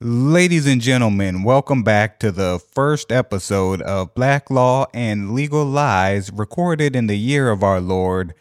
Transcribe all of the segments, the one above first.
Ladies and gentlemen, welcome back to the first episode of Black Law and Legal Lies, recorded in the year of our Lord,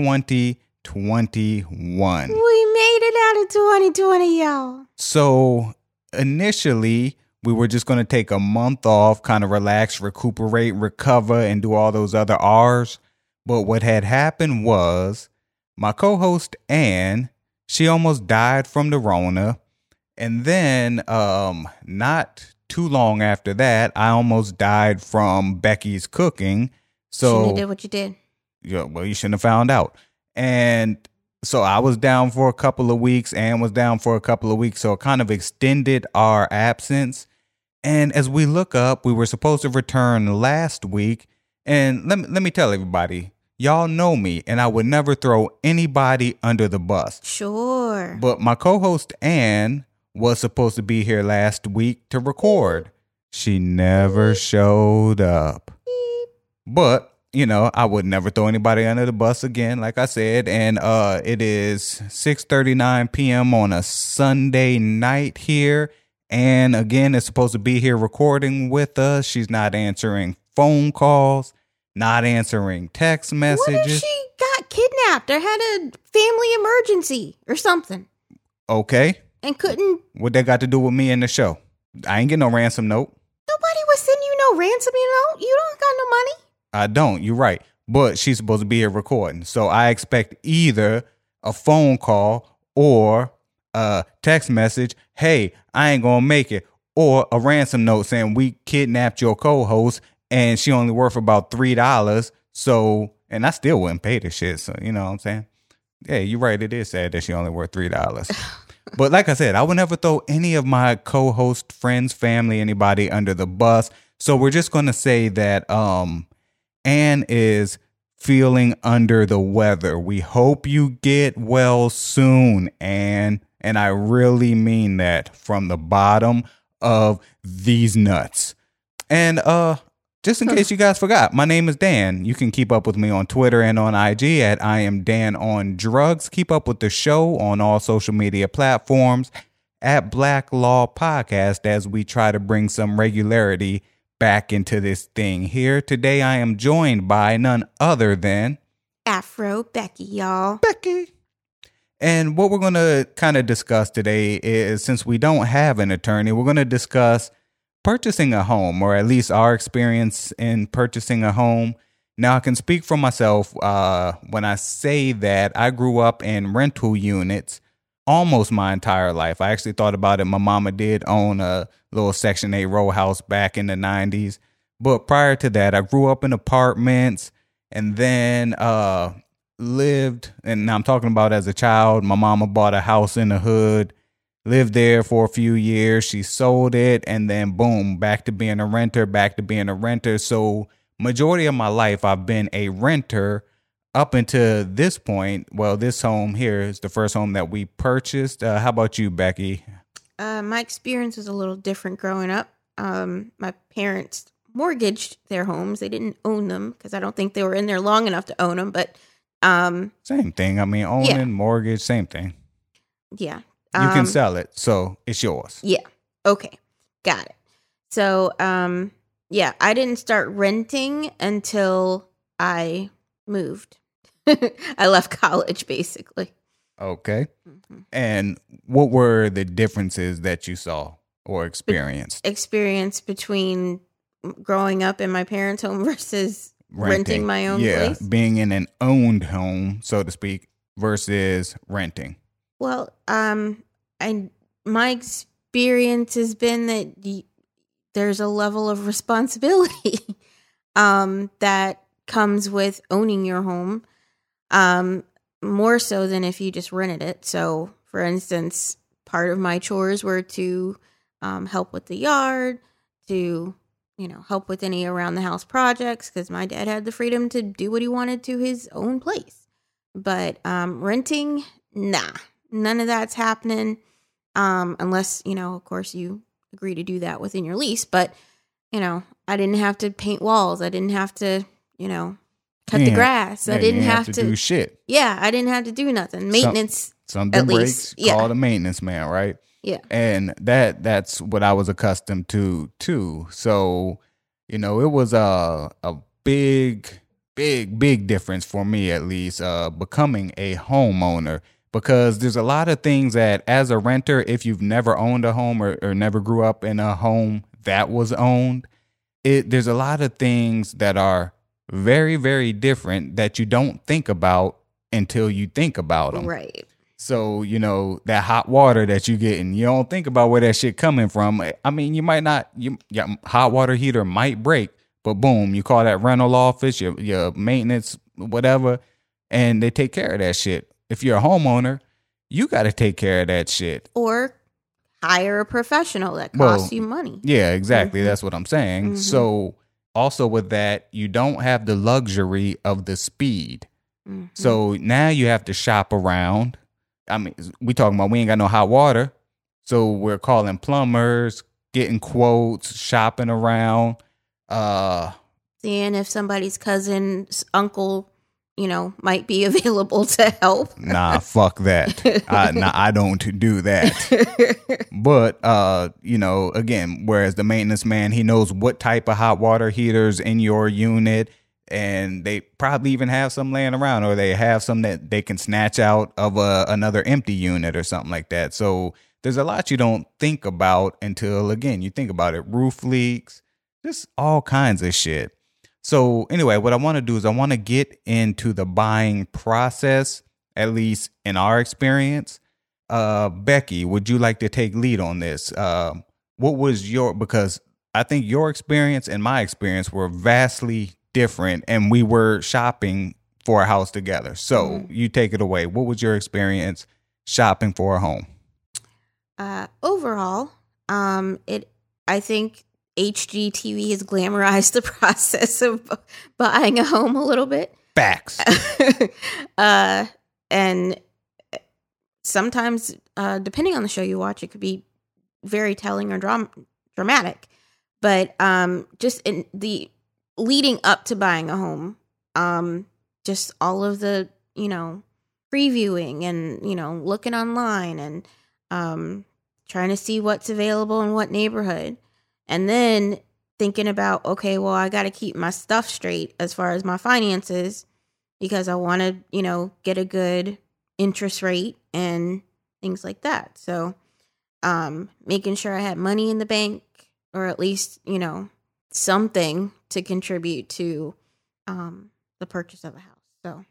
2021. We made it out of 2020, y'all. So, initially, we were just going to take a month off, kind of relax, recuperate, recover, and do all those other R's. But what had happened was my co-host, Ann, she almost died from the Rona. And then, not too long after that, I almost died from Becky's cooking. So Shouldn't have did what you did. Yeah, well, you shouldn't have found out. And so I was down for a couple of weeks. Ann was down for a couple of weeks. So it kind of extended our absence. And as we look up, we were supposed to return last week. And let me tell everybody, y'all know me, and I would never throw anybody under the bus. Sure. But my co-host, Ann, was supposed to be here last week to record. She never showed up. But, you know, I would never throw anybody under the bus again, like I said. And it is 6:39 p.m. on a Sunday night here. And again, is supposed to be here recording with us. She's not answering phone calls, not answering text messages. What if she got kidnapped or had a family emergency or something? Okay. And couldn't... What that got to do with me and the show? I ain't get no ransom note. Nobody was sending you no ransom, You don't got no money. I don't. You're right. But she's supposed to be here recording. So I expect either a phone call or a text message. Hey, I ain't going to make it. Or a ransom note saying we kidnapped your co-host and she only worth about $3. So, and I still wouldn't pay the shit. So, you know what I'm saying? Yeah, you're right. It is sad that she only worth $3. But like I said, I would never throw any of my co-host friends, family, anybody under the bus. So we're just going to say that Ann is feeling under the weather. We hope you get well soon, Ann. And I really mean that from the bottom of these nuts. And just in case you guys forgot, my name is Dan. You can keep up with me on Twitter and on IG at I am Dan on Drugs. Keep up with the show on all social media platforms at Black Law Podcast as we try to bring some regularity back into this thing here. Today I am joined by none other than Afro Becky, y'all. Becky. And what we're going to kind of discuss today is, since we don't have an attorney, we're going to discuss purchasing a home, or at least our experience in purchasing a home. Now, I can speak for myself when I say that I grew up in rental units almost my entire life. I actually thought about it. My mama did own a little Section 8 row house back in the 90s. But prior to that, I grew up in apartments and then lived, and I'm talking about as a child, my mama bought a house in the hood. Lived there for a few years. She sold it, and then boom, back to being a renter. So majority of my life, I've been a renter up until this point. Well, this home here is the first home that we purchased. How about you, Becky? My experience was a little different growing up. My parents mortgaged their homes. They didn't own them because I don't think they were in there long enough to own them. But same thing. I mean, owning, mortgage, same thing. Yeah. You can sell it, so it's yours. Yeah. Okay. Got it. So, yeah, I didn't start renting until I moved. I left college, basically. Okay. Mm-hmm. And what were the differences that you saw or experienced? Experience between growing up in my parents' home versus renting my own place? Yeah, being in an owned home, so to speak, versus renting. Well, my experience has been that there's a level of responsibility that comes with owning your home, more so than if you just rented it. So, for instance, part of my chores were to help with the yard, to help with any around the house projects, because my dad had the freedom to do what he wanted to his own place. But renting, nah. None of that's happening unless, of course, you agree to do that within your lease. But, I didn't have to paint walls. I didn't have to, cut the grass. I didn't have to do shit. Yeah, I didn't have to do nothing. Maintenance. Something at breaks, least. call the maintenance man, right? Yeah. And that's what I was accustomed to too. So, it was a big difference for me, at least, becoming a homeowner, because there's a lot of things that as a renter, if you've never owned a home or never grew up in a home that was owned, there's a lot of things that are very, very different that you don't think about until you think about them. Right. So, that hot water that you getting, you don't think about where that shit coming from. I mean, you might not, your hot water heater might break, but boom, you call that rental office, your maintenance, whatever, and they take care of that shit. If you're a homeowner, you got to take care of that shit. Or hire a professional that costs you money. Yeah, exactly. That's what I'm saying. So also with that, you don't have the luxury of the speed. So now you have to shop around. I mean, we ain't got no hot water. So we're calling plumbers, getting quotes, shopping around. Seeing if somebody's cousin's uncle, might be available to help. Nah, fuck that. I don't do that. But, again, whereas the maintenance man, he knows what type of hot water heaters in your unit, and they probably even have some laying around, or they have some that they can snatch out of another empty unit or something like that. So there's a lot you don't think about until, again, you think about it. Roof leaks, just all kinds of shit. So anyway, what I want to do is I want to get into the buying process, at least in our experience. Becky, would you like to take lead on this? What was because I think your experience and my experience were vastly different, and we were shopping for a house together. So you take it away. What was your experience shopping for a home? Overall, I think HGTV has glamorized the process of buying a home a little bit. Facts. And sometimes, depending on the show you watch, it could be very telling or dramatic. But just in the leading up to buying a home, just all of the, previewing and, looking online and trying to see what's available in what neighborhood. And then thinking about, okay, well, I got to keep my stuff straight as far as my finances, because I want to, get a good interest rate and things like that. So making sure I had money in the bank, or at least, something to contribute to the purchase of a house. So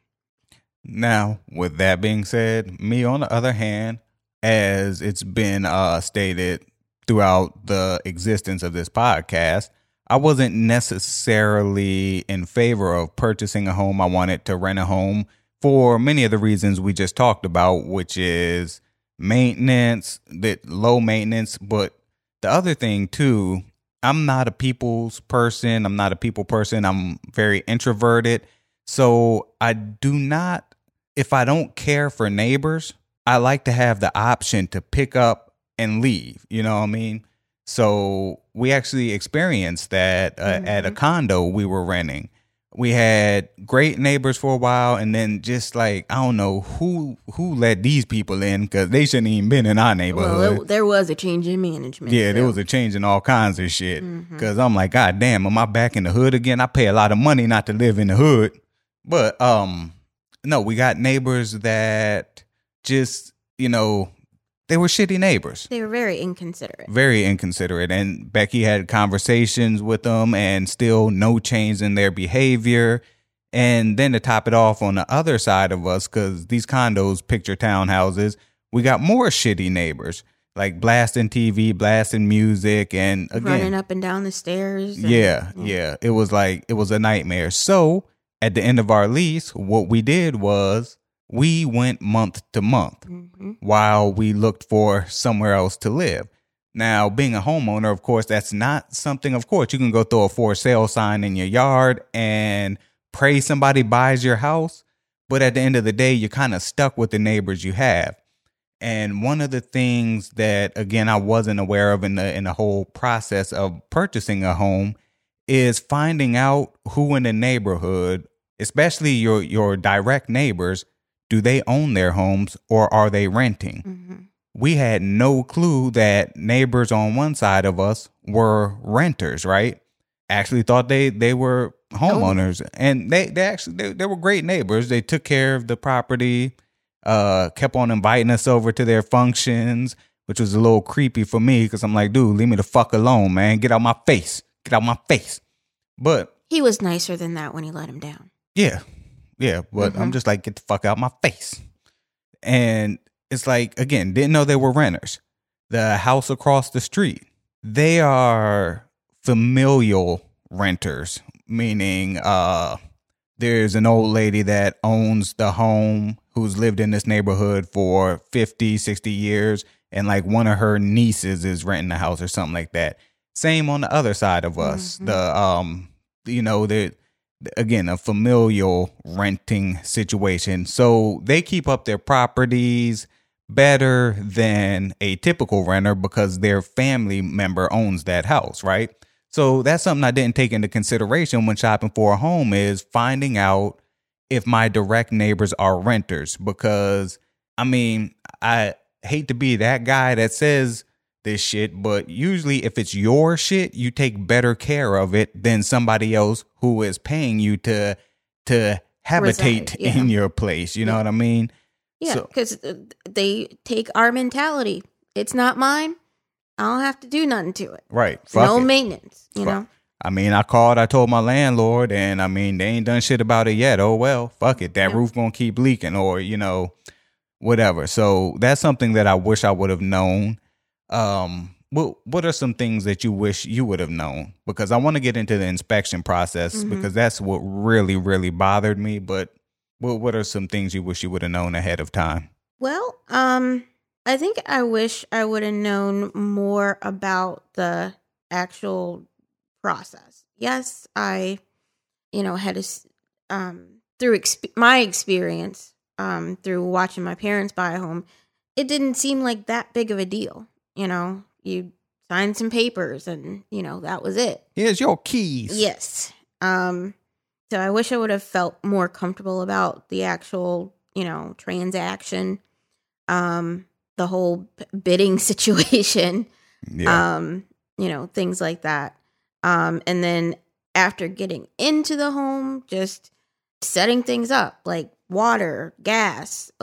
now, with that being said, me on the other hand, as it's been stated throughout the existence of this podcast, I wasn't necessarily in favor of purchasing a home. I wanted to rent a home for many of the reasons we just talked about, which is maintenance, that low maintenance. But the other thing too, I'm not a people's person. I'm very introverted. So I do not, if I don't care for neighbors, I like to have the option to pick up and leave, you know what I mean? So we actually experienced that at a condo we were renting. We had great neighbors for a while, and then just like, I don't know who let these people in, because they shouldn't even been in our neighborhood. Well, there was a change in management. Yeah, there was a change in all kinds of shit. Because I'm like, God damn, am I back in the hood again? I pay a lot of money not to live in the hood. But no, we got neighbors that just, they were shitty neighbors. They were very inconsiderate. Very inconsiderate. And Becky had conversations with them, and still no change in their behavior. And then to top it off, on the other side of us, because these condos, picture townhouses, we got more shitty neighbors, like blasting TV, blasting music, and again, running up and down the stairs. Yeah. It was a nightmare. So at the end of our lease, what we did was, we went month to month while we looked for somewhere else to live. Now, being a homeowner, of course, that's not something, of course, you can go throw a for sale sign in your yard and pray somebody buys your house. But at the end of the day, you're kind of stuck with the neighbors you have. And one of the things that, again, I wasn't aware of in the whole process of purchasing a home is finding out who in the neighborhood, especially your direct neighbors, do they own their homes or are they renting? we had no clue that neighbors on one side of us were renters, right? Actually thought they were homeowners, and they were great neighbors. They took care of the property, kept on inviting us over to their functions, which was a little creepy for me because I'm like, dude, leave me the fuck alone, man. Get out my face. Get out my face. But he was nicer than that when he let him down. Yeah. But I'm just like, get the fuck out my face. And it's like, again, didn't know they were renters. The house across the street, they are familial renters, meaning there's an old lady that owns the home who's lived in this neighborhood for 50, 60 years. And like one of her nieces is renting the house or something like that. Same on the other side of us. The again, a familial renting situation. So they keep up their properties better than a typical renter because their family member owns that house, right? So that's something I didn't take into consideration when shopping for a home, is finding out if my direct neighbors are renters. Because, I mean, I hate to be that guy that says this shit, but usually if it's your shit, you take better care of it than somebody else who is paying you to habitate in your place. You know what I mean? Yeah, because they take our mentality. It's not mine. I don't have to do nothing to it. Right. No maintenance, you know? I mean, I told my landlord, and I mean, they ain't done shit about it yet. Oh, well, fuck it. That roof gonna keep leaking, or, you know, whatever. So that's something that I wish I would have known. What are some things that you wish you would have known? Because I want to get into the inspection process, because that's what really, really bothered me. But what are some things you wish you would have known ahead of time? Well, I think I wish I would have known more about the actual process. Yes, I, had a, through my experience, through watching my parents buy a home, it didn't seem like that big of a deal. You signed some papers and, that was it. Here's your keys. Yes. So I wish I would have felt more comfortable about the actual, transaction, the whole bidding situation, things like that. And then after getting into the home, just setting things up like water, gas,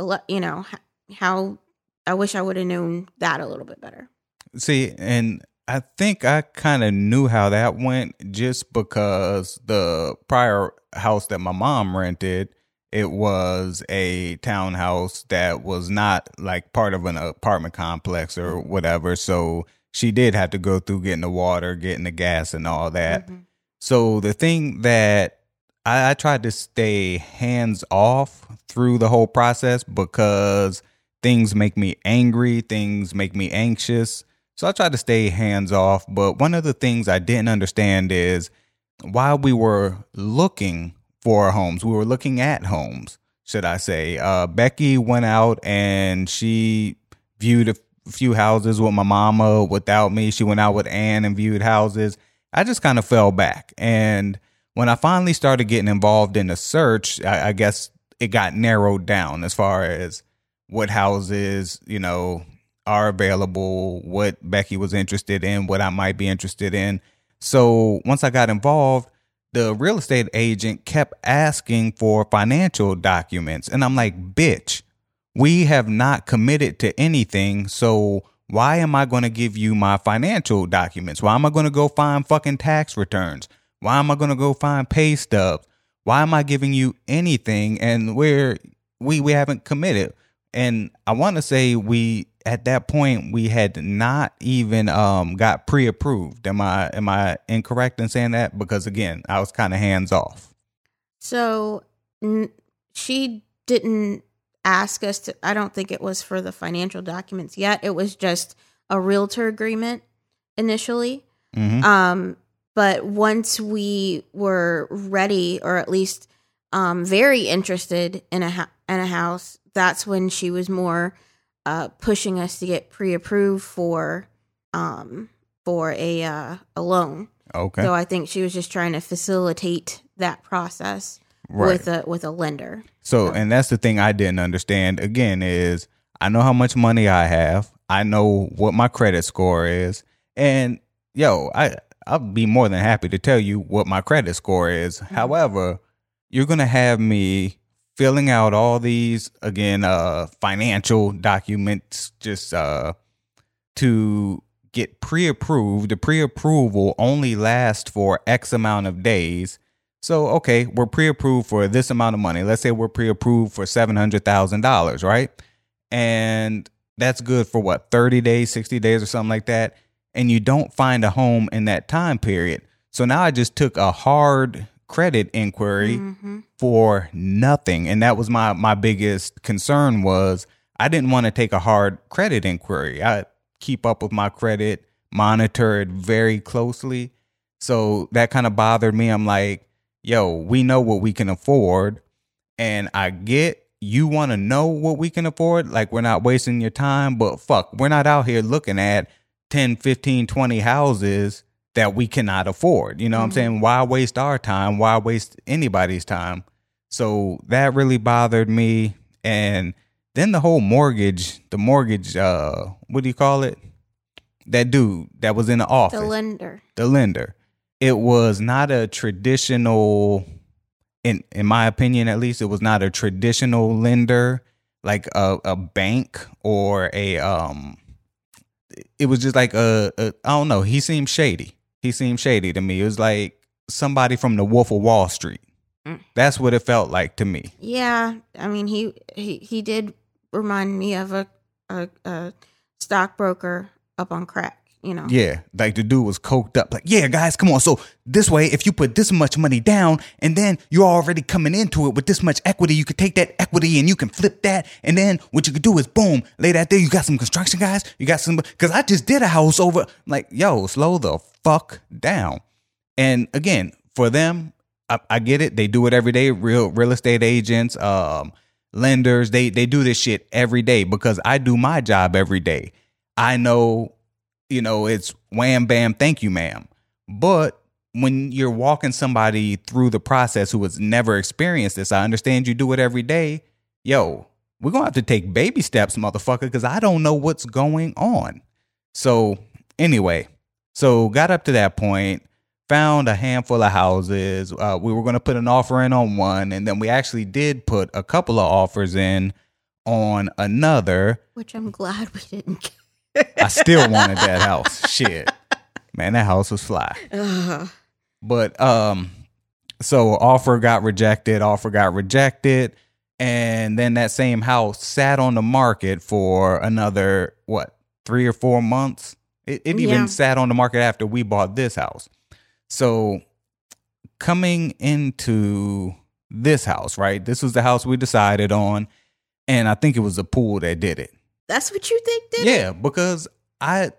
how I wish I would have known that a little bit better. See, and I think I kind of knew how that went just because the prior house that my mom rented, it was a townhouse that was not like part of an apartment complex or whatever. So she did have to go through getting the water, getting the gas and all that. So the thing that I tried to stay hands off through the whole process because things make me angry, things make me anxious. So I tried to stay hands off. But one of the things I didn't understand is while we were looking for homes, we were looking at homes, should I say, Becky went out and she viewed a few houses with my mama without me. She went out with Ann and viewed houses. I just kind of fell back. And when I finally started getting involved in the search, I guess it got narrowed down as far as what houses, are available, what Becky was interested in, what I might be interested in. So once I got involved, the real estate agent kept asking for financial documents. And I'm like, bitch, we have not committed to anything. So why am I going to give you my financial documents? Why am I going to go find fucking tax returns? Why am I going to go find pay stubs? Why am I giving you anything? And we haven't committed. And I want to say at that point, we had not even got pre-approved. Am I incorrect in saying that? Because again, I was kind of hands off. So she didn't ask us to. I don't think it was for the financial documents yet. It was just a realtor agreement initially. But once we were ready, or at least very interested in a house, that's when she was more pushing us to get pre-approved for a loan. Okay. So I think she was just trying to facilitate that process with a lender. So, and that's the thing I didn't understand again is I know how much money I have. I know what my credit score is. And yo, I'll be more than happy to tell you what my credit score is. Mm-hmm. However, you're going to have me filling out all these, again, financial documents just to get pre-approved. The pre-approval only lasts for X amount of days. So, okay, we're pre-approved for this amount of money. Let's say we're pre-approved for $700,000, right? And that's good for what, 30 days, 60 days or something like that. And you don't find a home in that time period. So now I just took a hard credit inquiry for nothing. And that was my biggest concern was I didn't want to take a hard credit inquiry. I keep up with my credit, monitor it very closely. So that kind of bothered me. I'm like, yo, we know what we can afford. And I get you want to know what we can afford. Like, we're not wasting your time, but fuck, we're not out here looking at 10, 15, 20 houses that we cannot afford. You know what I'm saying? Why waste our time? Why waste anybody's time? So that really bothered me. And then the whole mortgage, what do you call it? That dude that was in the office. The lender. It was not a traditional, in my opinion at least, it was not a traditional lender, like a bank or a, it was just like I don't know. He seemed shady. He seemed shady to me. It was like somebody from the Wolf of Wall Street. That's what it felt like to me. Yeah, I mean, he did remind me of a stockbroker up on crack. You know. Yeah, like the dude was coked up. Like, yeah, guys, come on. So this way, if you put this much money down, and then you're already coming into it with this much equity, you could take that equity and you can flip that, and then what you could do is boom, lay that there. You got some construction guys. You got some, because I just did a house over. Like, yo, slow the fuck down. And again, for them, I get it. They do it every day. Real estate agents, lenders, they do this shit every day because I do my job every day. I know. You know, it's wham, bam, thank you, ma'am. But when you're walking somebody through the process who has never experienced this, I understand you do it every day. Yo, we're going to have to take baby steps, motherfucker, because I don't know what's going on. So anyway, got up to that point, found a handful of houses. We were going to put an offer in on one, and then we actually did put a couple of offers in on another. Which I'm glad we didn't get. I still wanted that house. Shit. Man, that house was fly. But so offer got rejected, and then that same house sat on the market for another 3 or 4 months. It even sat on the market after we bought this house. So coming into this house, right? This was the house we decided on, and I think it was the pool that did it. That's what you think did it? Yeah, because I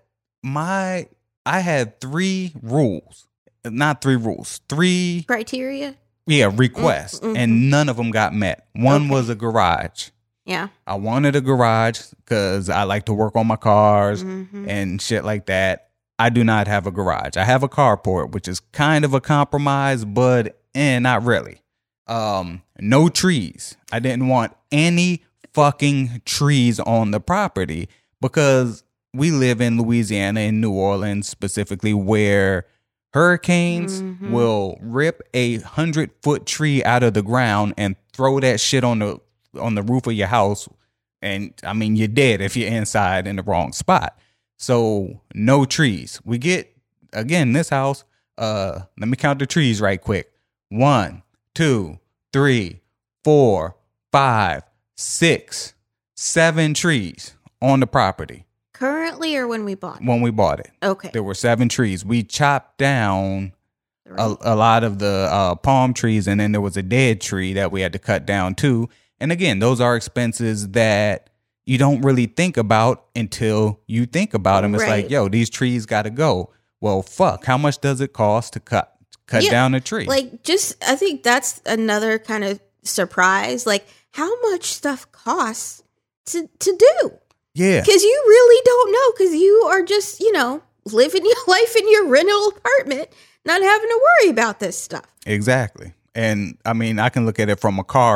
had 3 rules. Not 3 rules. 3 criteria? Yeah, requests. And none of them got met. One was a garage. Yeah. I wanted a garage because I like to work on my cars and shit like that. I do not have a garage. I have a carport, which is kind of a compromise, but not really. No trees. I didn't want any fucking trees on the property because we live in Louisiana, in New Orleans specifically, where hurricanes will rip 100-foot tree out of the ground and throw that shit on the roof of your house. And I mean, you're dead if you're inside in the wrong spot. So no trees. We get, again, this house, let me count the trees right quick. 1, 2, 3, 4, 5, 6, 7 trees on the property. Currently or when we bought it? When we bought it. Okay. There were 7 trees. We chopped down a lot of the palm trees, and then there was a dead tree that we had to cut down too. And again, those are expenses that you don't really think about until you think about them. It's like, yo, these trees got to go. Well, fuck, how much does it cost to cut down a tree? Like, I think that's another kind of surprise. Like, how much stuff costs to do. Yeah. Because you really don't know, because you are just, living your life in your rental apartment, not having to worry about this stuff. Exactly. And I mean, I can look at it from a car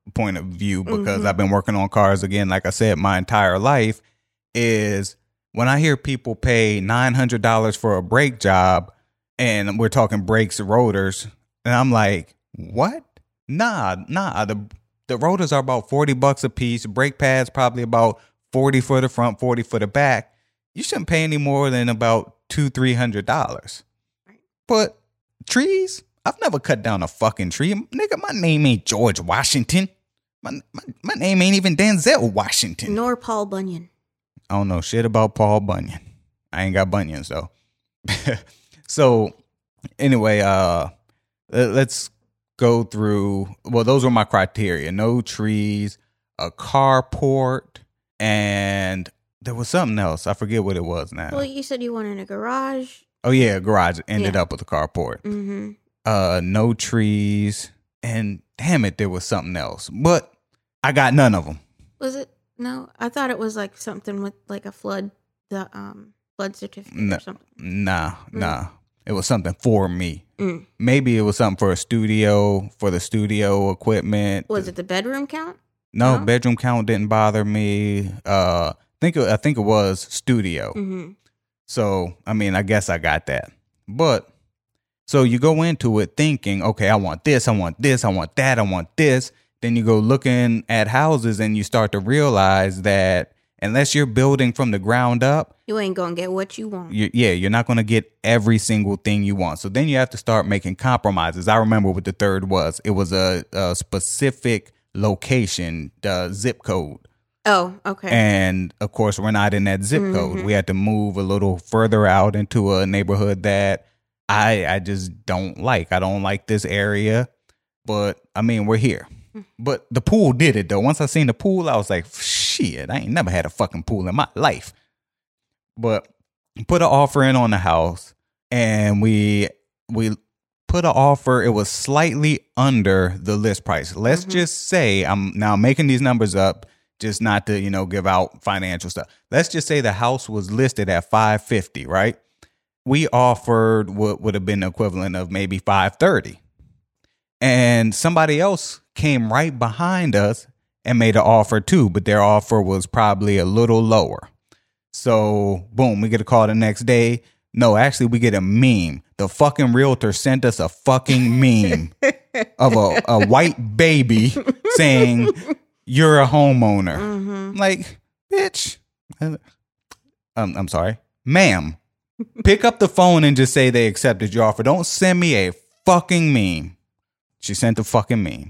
point of view, because I've been working on cars again, like I said, my entire life, is when I hear people pay $900 for a brake job, and we're talking brakes, rotors, and I'm like, what? Nah. The rotors are about $40 a piece. Brake pads probably about $40 for the front, $40 for the back. You shouldn't pay any more than about $200-$300. But trees, I've never cut down a fucking tree. Nigga, my name ain't George Washington. My name ain't even Denzel Washington. Nor Paul Bunyan. I don't know shit about Paul Bunyan. I ain't got bunions though. So anyway, let's go through. Well, those were my criteria: no trees, a carport, and there was something else. I forget what it was now. Well, you said you wanted a garage. Oh yeah, garage ended up with a carport. No trees, and damn it, there was something else, but I got none of them. Was it? No, I thought it was like something with like a flood, the flood certificate or something. Nah. It was something for me. Maybe it was something for the studio equipment. Was it the bedroom count? No, bedroom count didn't bother me. I think it was studio. So, I mean, I guess I got that. But, so you go into it thinking, okay, I want this, I want this, I want that, I want this. Then you go looking at houses and you start to realize that unless you're building from the ground up, you ain't going to get what you want. You're not going to get every single thing you want. So then you have to start making compromises. I remember what the third was. It was a specific location, the zip code. Oh, okay. And of course, we're not in that zip code. We had to move a little further out into a neighborhood that I just don't like. I don't like this area, but I mean, we're here. But the pool did it though. Once I seen the pool, I was like, shit, I ain't never had a fucking pool in my life. But put an offer in on the house, and we put an offer. It was slightly under the list price. Let's just say, I'm now making these numbers up just not to, give out financial stuff. Let's just say the house was listed at $550, right? We offered what would have been the equivalent of maybe $530. And somebody else came right behind us and made an offer too, but their offer was probably a little lower. So, boom, we get a call the next day. No, actually, we get a meme. The fucking realtor sent us a fucking meme of a white baby saying, you're a homeowner. Like, bitch. I'm sorry. Ma'am, pick up the phone and just say they accepted your offer. Don't send me a fucking meme. She sent a fucking meme.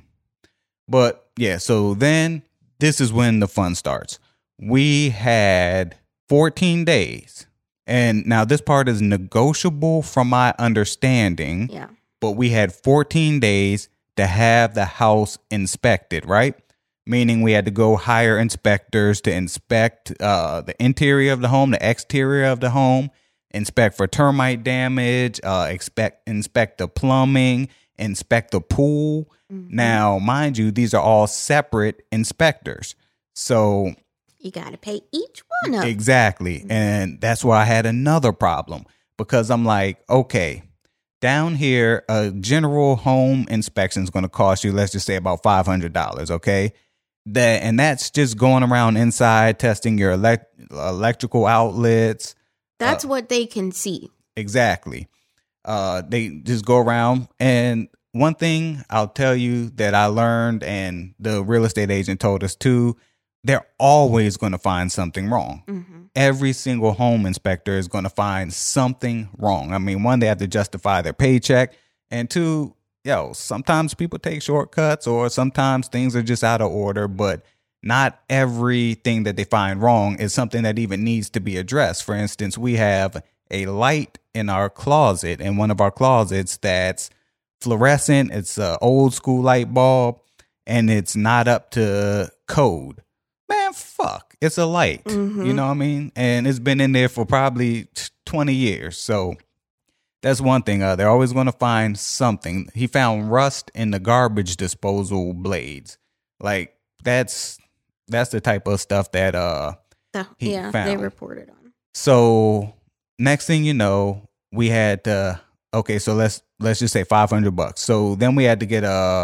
But yeah, so then this is when the fun starts. We had 14 days. And now this part is negotiable from my understanding. Yeah. But we had 14 days to have the house inspected, right? Meaning we had to go hire inspectors to inspect the interior of the home, the exterior of the home, inspect for termite damage, inspect the plumbing, inspect the pool. Now, mind you, these are all separate inspectors. So you got to pay each one of them. Exactly. And that's where I had another problem, because I'm like, okay, down here, a general home inspection is going to cost you, let's just say about $500. Okay. And that's just going around inside, testing your electrical outlets. That's what they can see. Exactly. They just go around. And one thing I'll tell you that I learned, and the real estate agent told us too, they're always going to find something wrong. Every single home inspector is going to find something wrong. I mean, one, they have to justify their paycheck. And two, sometimes people take shortcuts, or sometimes things are just out of order, but not everything that they find wrong is something that even needs to be addressed. For instance, we have a light in our closet, in one of our closets, that's fluorescent. It's an old school light bulb, and it's not up to code. Man, fuck. It's a light. You know what I mean? And it's been in there for probably 20 years. So that's one thing. They're always going to find something. He found rust in the garbage disposal blades. Like, that's the type of stuff that he found. They reported on. So next thing you know, we had okay, so let's just say $500. So then we had to get a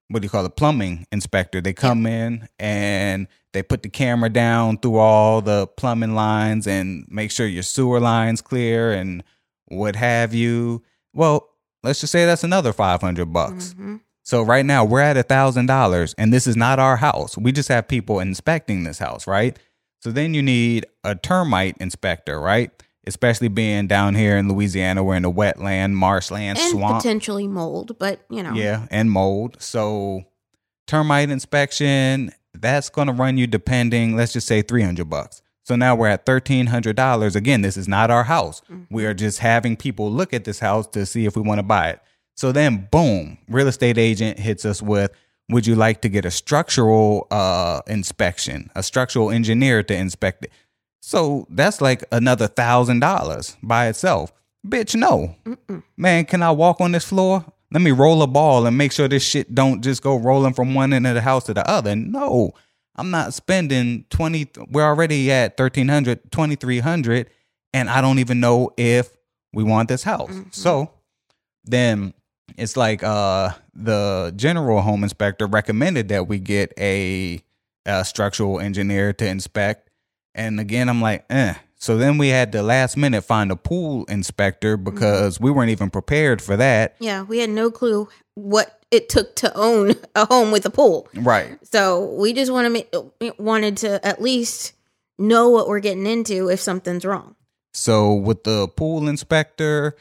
what do you call it, plumbing inspector. They come in and they put the camera down through all the plumbing lines and make sure your sewer line's clear and what have you. Well, let's just say that's another $500. Mm-hmm. So right now we're at $1,000 and this is not our house. We just have people inspecting this house, right? So then you need a termite inspector, right? Especially being down here in Louisiana, we're in the wetland, marshland, and swamp. potentially mold, but you know. Yeah, and mold. So termite inspection, that's going to run you depending, let's just say $300. So now we're at $1,300. Again, this is not our house. Mm-hmm. We are just having people look at this house to see if we want to buy it. So then, boom, real estate agent hits us with, would you like to get a structural inspection, a structural engineer to inspect it? So that's like another $1,000 by itself. Bitch, no. Mm-mm. Man, can I walk on this floor? Let me roll a ball and make sure this shit don't just go rolling from one end of the house to the other. No, I'm not spending we're already at $1,300, $2,300, and I don't even know if we want this house. Mm-hmm. So then it's like the general home inspector recommended that we get a structural engineer to inspect. And again, I'm like, So then we had to last minute find a pool inspector because we weren't even prepared for that. Yeah, we had no clue what it took to own a home with a pool. Right. So we just wanted to at least know what we're getting into if something's wrong. So with the pool inspector,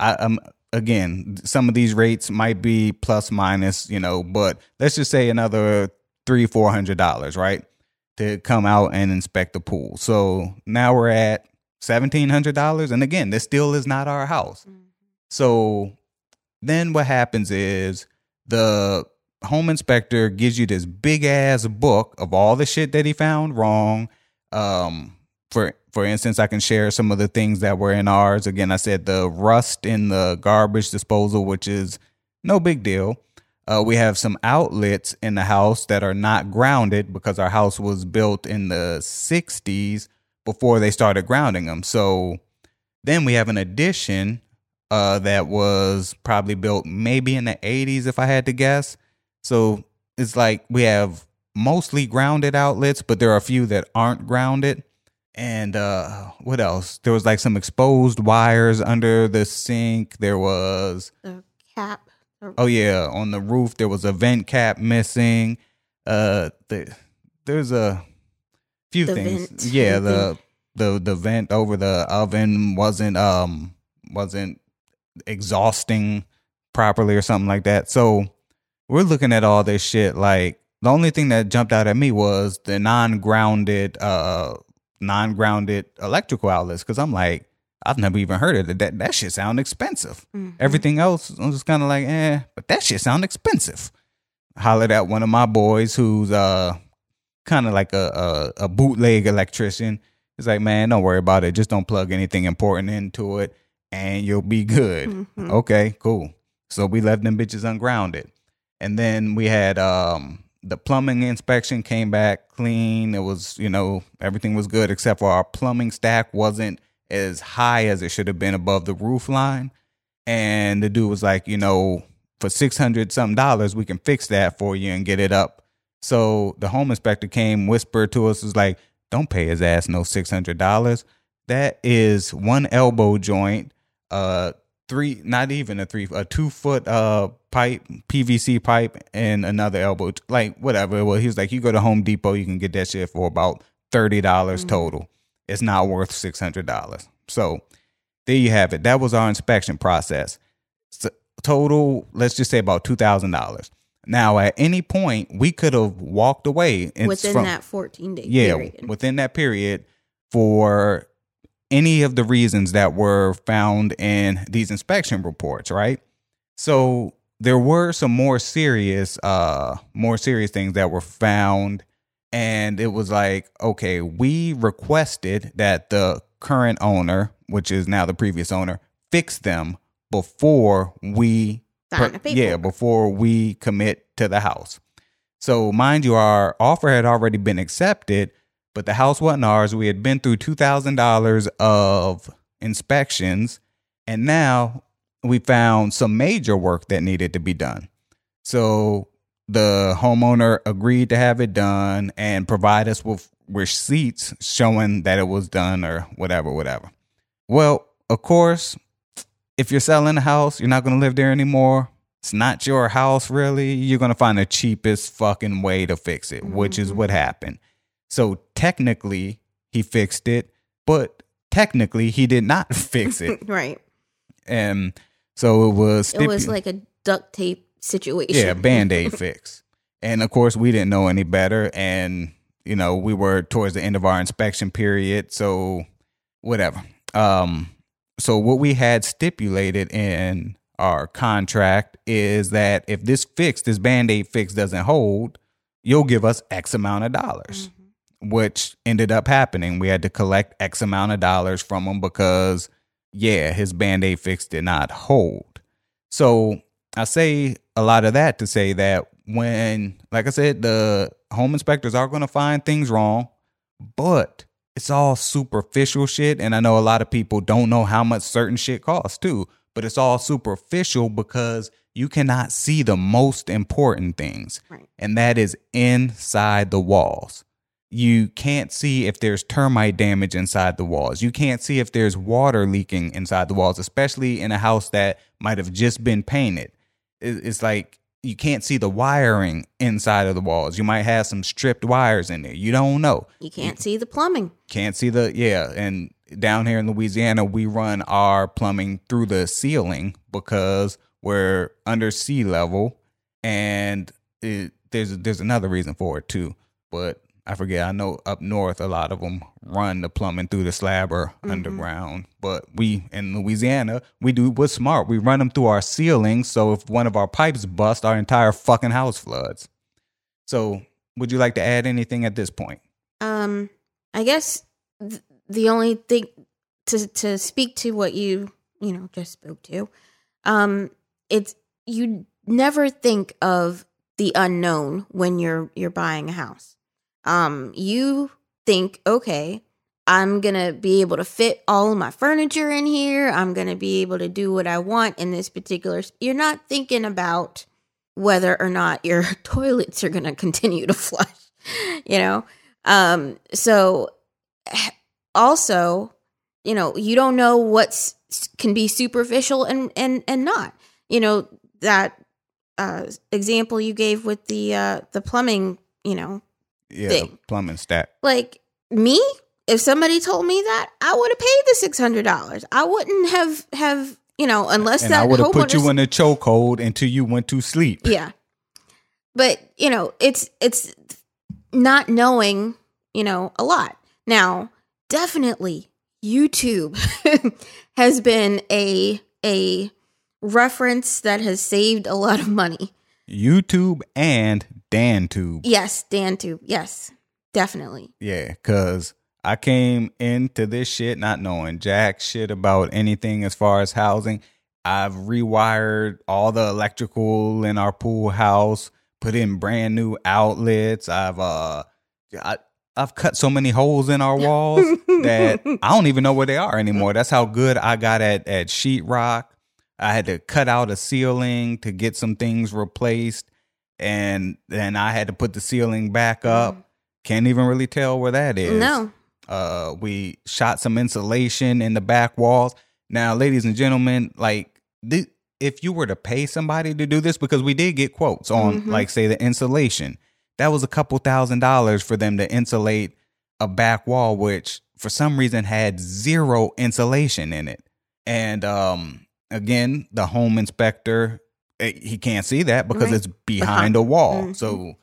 again, some of these rates might be plus minus, but let's just say another $300-$400, right, to come out and inspect the pool. So now we're at $1,700, and again, this still is not our house. Mm-hmm. So then what happens is the home inspector gives you this big ass book of all the shit that he found wrong. For instance, I can share some of the things that were in ours. Again, I said the rust in the garbage disposal, which is no big deal. We have some outlets in the house that are not grounded because our house was built in the 60s before they started grounding them. So then we have an addition that was probably built maybe in the 80s, if I had to guess. So it's like we have mostly grounded outlets, but there are a few that aren't grounded. And what else? There was like some exposed wires under the sink. There was the cap. Oh yeah, on the roof there was a vent cap missing. There's a few things. Vent. Yeah, the vent over the oven wasn't exhausting properly or something like that. So we're looking at all this shit. Like the only thing that jumped out at me was the non-grounded electrical outlets, because I'm like, I've never even heard of it. That shit sound expensive. Mm-hmm. Everything else, I'm just kind of like, but that shit sound expensive. Hollered at one of my boys who's kind of like a bootleg electrician. He's like, man, don't worry about it. Just don't plug anything important into it and you'll be good. Mm-hmm. Okay, cool. So we left them bitches ungrounded. And then we had the plumbing inspection came back clean. It was, everything was good except for our plumbing stack wasn't as high as it should have been above the roof line. And the dude was like, for $600 something, we can fix that for you and get it up. So the home inspector came, whispered to us, was like, don't pay his ass no $600. That is one elbow joint, a 2-foot pipe, PVC pipe, and another elbow, like whatever. Well, he was like, you go to Home Depot, you can get that shit for about $30 total. It's not worth $600. So there you have it. That was our inspection process. So total, let's just say about $2,000. Now, at any point, we could have walked away within that 14-day period. Yeah, within that period for any of the reasons that were found in these inspection reports, right? So there were some more serious things that were found. And it was like, okay, we requested that the current owner, which is now the previous owner, fix them before we before we commit to the house. So mind you, our offer had already been accepted, but the house wasn't ours. We had been through $2,000 of inspections, and now we found some major work that needed to be done. So the homeowner agreed to have it done and provide us with receipts showing that it was done or whatever. Well, of course, if you're selling a house, you're not going to live there anymore. It's not your house, really. You're going to find the cheapest fucking way to fix it, which is what happened. So technically, he fixed it, but technically, he did not fix it. Right. And so it was like a duct tape situation. Yeah, Band-Aid fix. And of course, we didn't know any better. And, you know, we were towards the end of our inspection period. So whatever. So what we had stipulated in our contract is that if this Band-Aid fix doesn't hold, you'll give us X amount of dollars, which ended up happening. We had to collect X amount of dollars from him because, his Band-Aid fix did not hold. So I say a lot of that to say that when, like I said, the home inspectors are going to find things wrong, but it's all superficial shit. And I know a lot of people don't know how much certain shit costs too, but it's all superficial because you cannot see the most important things. Right. And that is inside the walls. You can't see if there's termite damage inside the walls. You can't see if there's water leaking inside the walls, especially in a house that might have just been painted. It's like you can't see the wiring inside of the walls. You might have some stripped wires in there. You don't know. You can't see the plumbing. Can't see and down here in Louisiana, we run our plumbing through the ceiling because we're under sea level, and there's another reason for it too, but I forget. I know up north, a lot of them run the plumbing through the slab or underground. But we, in Louisiana, we do what's smart. We run them through our ceiling. So if one of our pipes bust, our entire fucking house floods. So would you like to add anything at this point? I guess the only thing to speak to what you just spoke to, it's you never think of the unknown when you're buying a house. You think, okay, I'm going to be able to fit all of my furniture in here. I'm going to be able to do what I want in this particular. You're not thinking about whether or not your toilets are going to continue to flush, So also, you don't know what's can be superficial and not, that example you gave with the plumbing, the plumbing stack. Like me, if somebody told me that, I would have paid the $600. I wouldn't have unless and that I would have put you in a chokehold until you went to sleep. Yeah, but it's not knowing a lot. Now, definitely, YouTube has been a reference that has saved a lot of money. YouTube and DanTube. Yes, DanTube. Yes, definitely. Yeah, because I came into this shit not knowing jack shit about anything as far as housing. I've rewired all the electrical in our pool house, put in brand new outlets. I've cut so many holes in our walls that I don't even know where they are anymore. That's how good I got at sheetrock. I had to cut out a ceiling to get some things replaced, and then I had to put the ceiling back up. Can't even really tell where that is. No. We shot some insulation in the back walls. Now, ladies and gentlemen, like, if you were to pay somebody to do this, because we did get quotes on, like, say, the insulation, that was a couple $1,000s for them to insulate a back wall, which for some reason had zero insulation in it. And, again, the home inspector, he can't see that because it's behind a wall. So,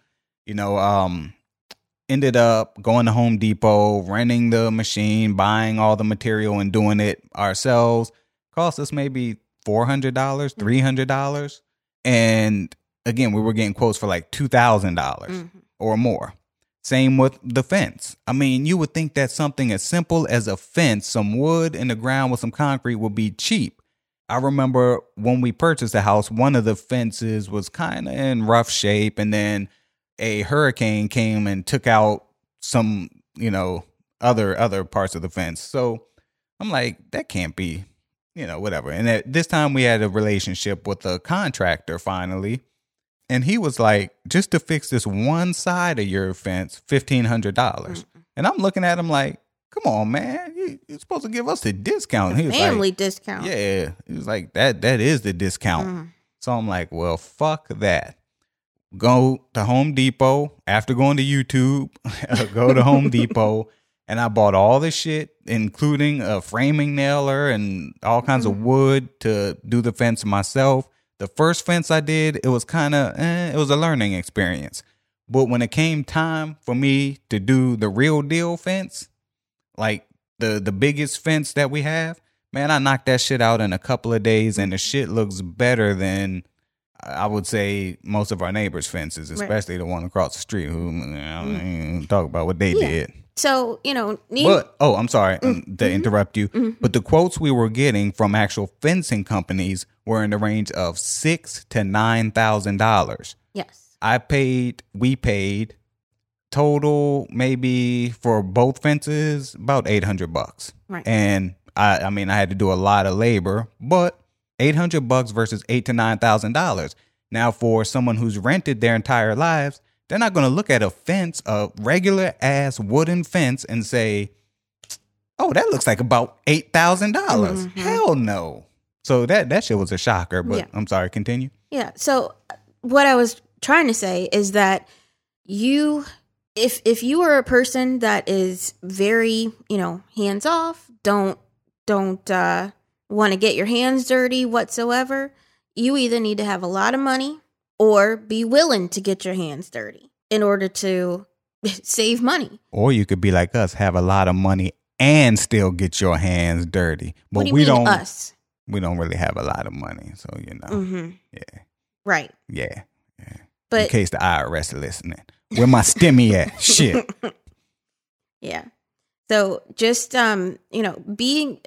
ended up going to Home Depot, renting the machine, buying all the material and doing it ourselves. Cost us maybe $400, $300. And again, we were getting quotes for like $2,000 or more. Same with the fence. I mean, you would think that something as simple as a fence, some wood in the ground with some concrete would be cheap. I remember when we purchased the house, one of the fences was kind of in rough shape, and then a hurricane came and took out some, other parts of the fence. So I'm like, that can't be, whatever. And at this time we had a relationship with a contractor finally. And he was like, just to fix this one side of your fence, $1,500. And I'm looking at him like, come on, man. You're supposed to give us a discount. He was family like, discount. Yeah. He was like, that is the discount. So I'm like, well, fuck that. Go to Home Depot. After going to YouTube, go to Home Depot. And I bought all this shit, including a framing nailer and all kinds of wood to do the fence myself. The first fence I did, it was kind of, it was a learning experience. But when it came time for me to do the real deal fence, like the biggest fence that we have, man, I knocked that shit out in a couple of days, and the shit looks better than, I would say, most of our neighbors' fences, especially the one across the street who talk about what they did. So, I'm sorry to interrupt you, but the quotes we were getting from actual fencing companies were in the range of $6,000 to $9,000. Yes. We paid total, maybe for both fences, about $800. Right. And I mean, I had to do a lot of labor, but $800 versus $8,000 to $9,000. Now, for someone who's rented their entire lives, they're not going to look at a fence, a regular ass wooden fence, and say, oh, that looks like about $8,000. Hell no. So that shit was a shocker, but I'm sorry, continue. Yeah. So what I was trying to say is that if you are a person that is very, hands off, don't want to get your hands dirty whatsoever, you either need to have a lot of money or be willing to get your hands dirty in order to save money. Or you could be like us, have a lot of money and still get your hands dirty. But what do you mean us? We don't really have a lot of money, so yeah. Right. Yeah. But in case the IRS is listening, where my stimmy at? Shit. Yeah. So just being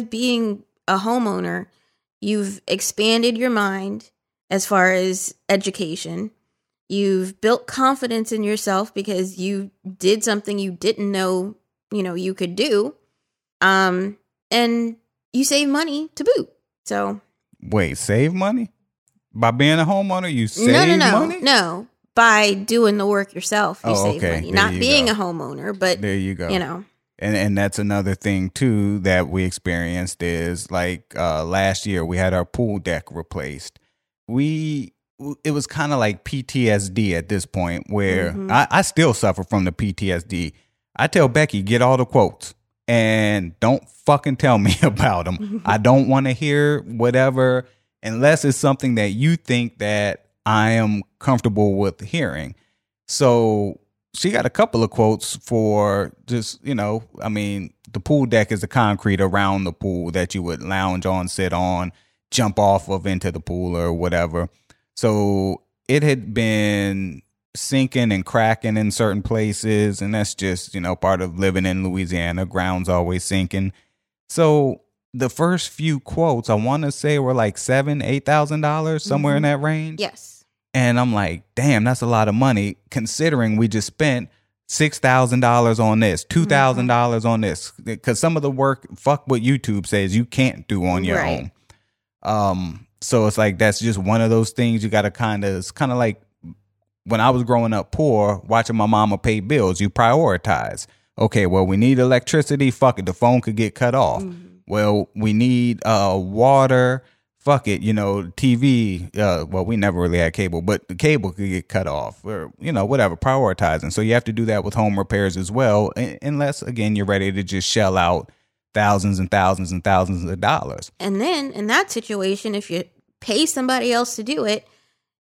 a homeowner, you've expanded your mind as far as education. You've built confidence in yourself because you did something you didn't know, you could do. And you save money to boot. So wait, save money? By being a homeowner, you save money? No. By doing the work yourself, you save money. There Not being go. a homeowner, but there you go. And that's another thing too that we experienced is like last year we had our pool deck replaced. It was kind of like PTSD at this point where I still suffer from the PTSD. I tell Becky, get all the quotes and don't fucking tell me about them. I don't want to hear whatever unless it's something that you think that I am comfortable with hearing. So she got a couple of quotes for just, the pool deck is the concrete around the pool that you would lounge on, sit on, jump off of into the pool or whatever. So it had been sinking and cracking in certain places. And that's just, part of living in Louisiana. Ground's always sinking. So the first few quotes, I want to say were like $7,000, $8,000, somewhere in that range. Yes. And I'm like, damn, that's a lot of money considering we just spent $6,000 on this, $2,000 on this. Because some of the work, fuck what YouTube says you can't do on your own. So it's like, that's just one of those things you got to it's kind of like when I was growing up poor, watching my mama pay bills, you prioritize. Okay, well, we need electricity. Fuck it. The phone could get cut off. Well, we need water. Fuck it. TV. Well, we never really had cable, but the cable could get cut off or, whatever, prioritizing. So you have to do that with home repairs as well. Unless, again, you're ready to just shell out thousands and thousands and thousands of dollars. And then in that situation, if you pay somebody else to do it,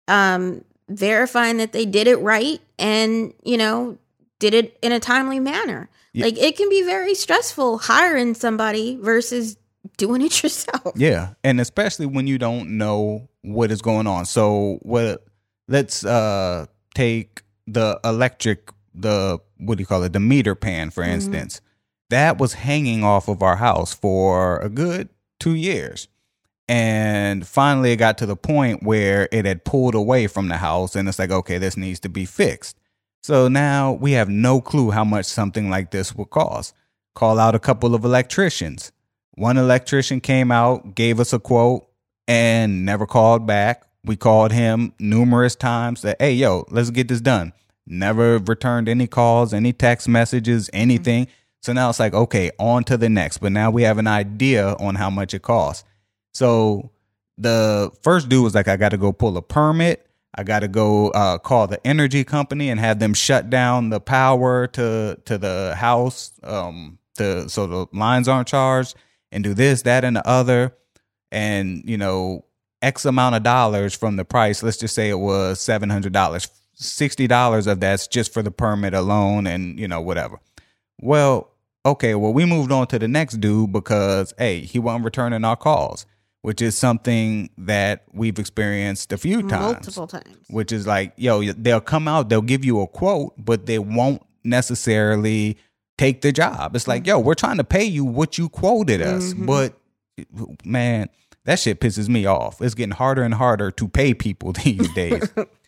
verifying that they did it right and, did it in a timely manner. Yeah. Like it can be very stressful hiring somebody versus doing it yourself. Yeah. And especially when you don't know what is going on. So let's take the electric, the meter pan, for instance. That was hanging off of our house for a good 2 years. And finally it got to the point where it had pulled away from the house and it's like, okay, this needs to be fixed. So now we have no clue how much something like this will cost. Call out a couple of electricians. One electrician came out, gave us a quote and never called back. We called him numerous times that, hey, yo, let's get this done. Never returned any calls, any text messages, anything. So now it's like, okay, on to the next. But now we have an idea on how much it costs. So the first dude was like, I got to go pull a permit. I got to go call the energy company and have them shut down the power to the house so the lines aren't charged, and do this, that, and the other. And, you know, X amount of dollars from the price. Let's just say it was $700. $60 of that's just for the permit alone and, you know, whatever. Well, okay, well, we moved on to the next dude because, hey, he wasn't returning our calls, which is something that we've experienced a few times. Multiple times. Which is like, yo, they'll come out, they'll give you a quote, but they won't necessarily take the job. It's like, yo, we're trying to pay you what you quoted us. But, man, that shit pisses me off. It's getting harder and harder to pay people these days.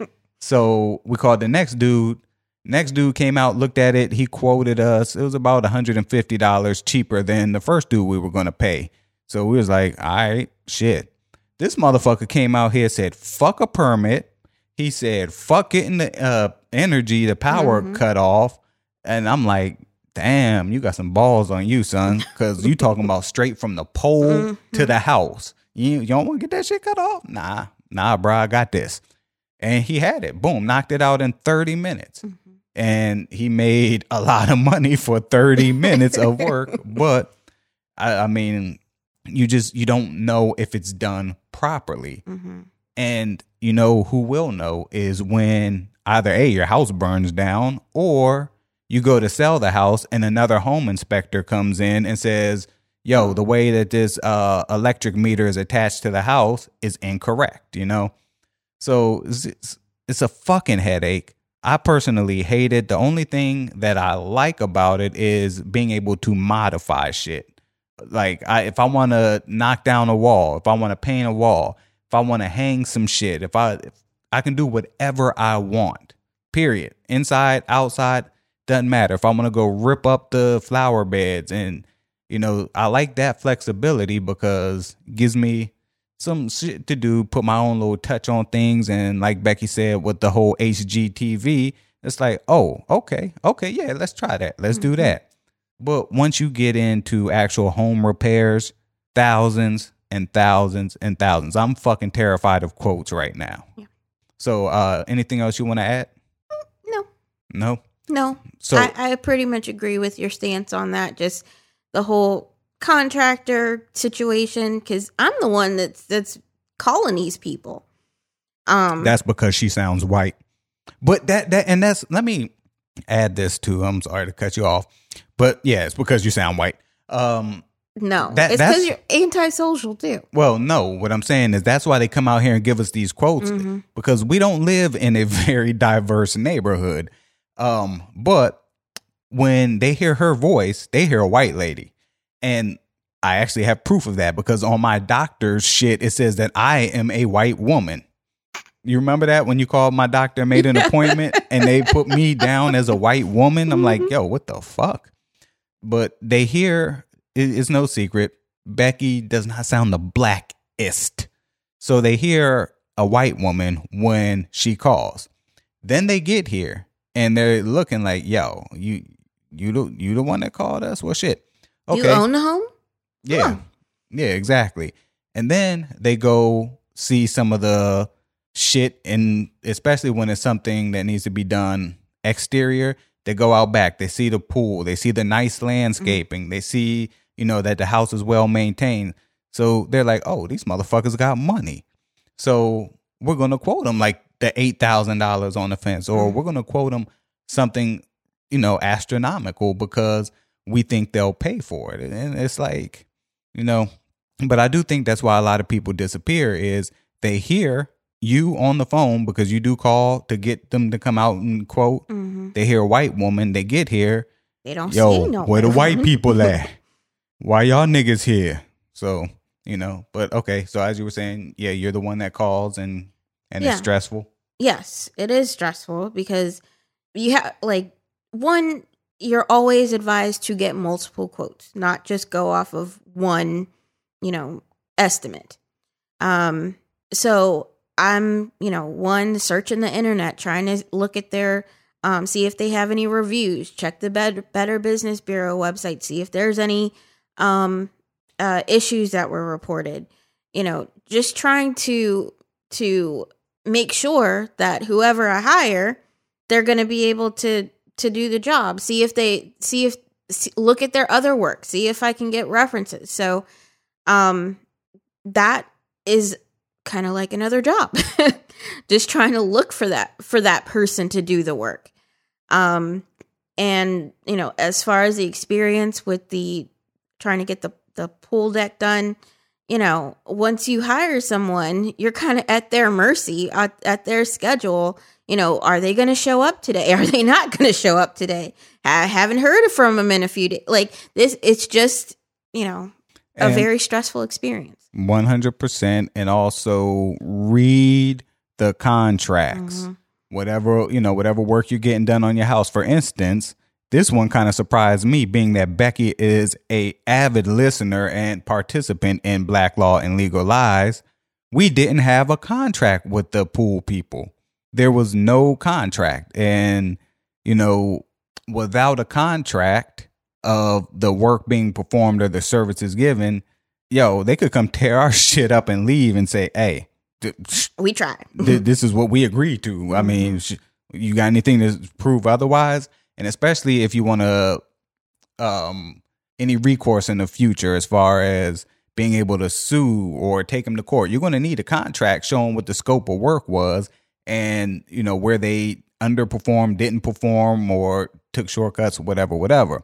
So we called the next dude. Next dude came out, looked at it. He quoted us. It was about $150 cheaper than the first dude we were going to pay. So we was like, all right, shit. This motherfucker came out here, said, fuck a permit. He said, fuck getting the energy, the power cut off. And I'm like, damn, you got some balls on you, son. Because you talking about straight from the pole to the house. You don't want to get that shit cut off? Nah, bro, I got this. And he had it. Boom, knocked it out in 30 minutes. And he made a lot of money for 30 minutes of work. But, I mean, you don't know if it's done properly. And you know who will know is when either A, your house burns down, or you go to sell the house and another home inspector comes in and says, yo, the way that this electric meter is attached to the house is incorrect, you know? So it's a fucking headache. I personally hate it. The only thing that I like about it is being able to modify shit. Like if I want to knock down a wall, if I want to paint a wall, if I want to hang some shit, if I can do whatever I want, period. Inside, outside, doesn't matter. If I want to go rip up the flower beds, and, you know, I like that flexibility because it gives me some shit to do, put my own little touch on things. And like Becky said, with the whole HGTV, it's like, oh, okay, yeah, let's try that. Let's do that. But once you get into actual home repairs, thousands and thousands and thousands. I'm fucking terrified of quotes right now. Yeah. So anything else you want to add? No. So I pretty much agree with your stance on that. Just the whole contractor situation, because I'm the one that's calling these people. That's because she sounds white. But that's let me add this too. I'm sorry to cut you off, but yeah, it's because you sound white. No, it's because you're antisocial too. Well, no, what I'm saying is that's why they come out here and give us these quotes, because we don't live in a very diverse neighborhood. But when they hear her voice, they hear a white lady. And I actually have proof of that because on my doctor's shit, it says that I am a white woman. You remember that when you called my doctor and made an appointment and they put me down as a white woman? I'm like, yo, what the fuck? But they hear, it's no secret, Becky does not sound the blackest. So they hear a white woman when she calls. Then they get here and they're looking like, yo, you the one that called us? Well, shit. Okay. You own the home? Yeah. Huh. Yeah, exactly. And then they go see some of the shit, and especially when it's something that needs to be done exterior, they go out back. They see the pool. They see the nice landscaping. They see, that the house is well maintained. So they're like, oh, these motherfuckers got money. So we're going to quote them like the $8,000 on the fence, or we're going to quote them something, astronomical because we think they'll pay for it. And it's like, but I do think that's why a lot of people disappear is they hear you on the phone because you do call to get them to come out and quote. They hear a white woman, they get here. They don't see no where the white people at? Why y'all niggas here? So, but okay. So as you were saying, yeah, you're the one that calls and it's stressful. Yes, it is stressful because you have one, you're always advised to get multiple quotes, not just go off of one, estimate. So I'm, one, searching the internet, trying to look at their, see if they have any reviews, check the Better Business Bureau website, see if there's any issues that were reported. Just trying to make sure that whoever I hire, they're going to be able to do the job. Look at their other work, see if I can get references. So, that is kind of like another job, just trying to look for that person to do the work. And, as far as the experience with trying to get the pool deck done, once you hire someone, you're kind of at their mercy, at their schedule. Are they going to show up today? Are they not going to show up today? I haven't heard from them in a few days. Like this, it's just, a very stressful experience. 100%. And also read the contracts. Whatever work you're getting done on your house. For instance, this one kind of surprised me, being that Becky is a avid listener and participant in Black Law and Legal Lies. We didn't have a contract with the pool people. There was no contract. And, without a contract of the work being performed or the services given, they could come tear our shit up and leave and say, hey, we tried. This is what we agreed to. I mean, you got anything to prove otherwise? And especially if you want to, any recourse in the future as far as being able to sue or take them to court, you're going to need a contract showing what the scope of work was and, where they underperformed, didn't perform, or took shortcuts, whatever.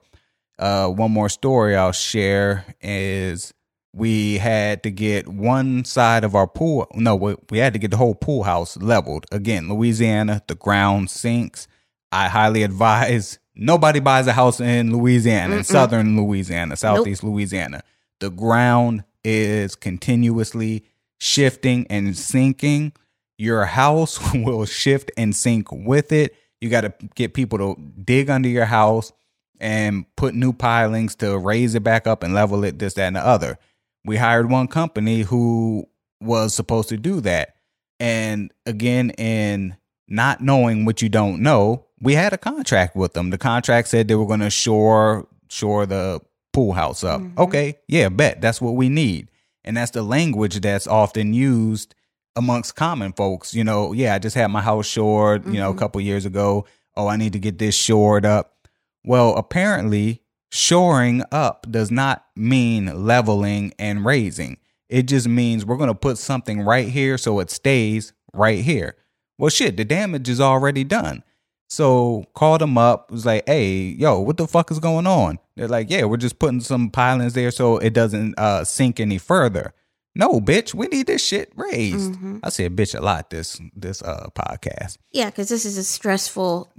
One more story I'll share is we had to get one side of our pool. No, we had to get the whole pool house leveled. Again, Louisiana, the ground sinks. I highly advise nobody buys a house in Louisiana, in southern Louisiana, southeast Louisiana. The ground is continuously shifting and sinking. Your house will shift and sink with it. You got to get people to dig under your house and put new pilings to raise it back up and level it, this, that, and the other. We hired one company who was supposed to do that. And again, in not knowing what you don't know, we had a contract with them. The contract said they were going to shore the pool house up. Okay, yeah, bet. That's what we need. And that's the language that's often used amongst common folks. I just had my house shored, a couple years ago. Oh, I need to get this shored up. Well, apparently, shoring up does not mean leveling and raising. It just means we're going to put something right here so it stays right here. Well, shit, the damage is already done. So called them up, was like, hey, yo, what the fuck is going on? They're like, yeah, we're just putting some pilings there so it doesn't sink any further. No, bitch, we need this shit raised. I said bitch a lot this podcast. Yeah, because this is a stressful,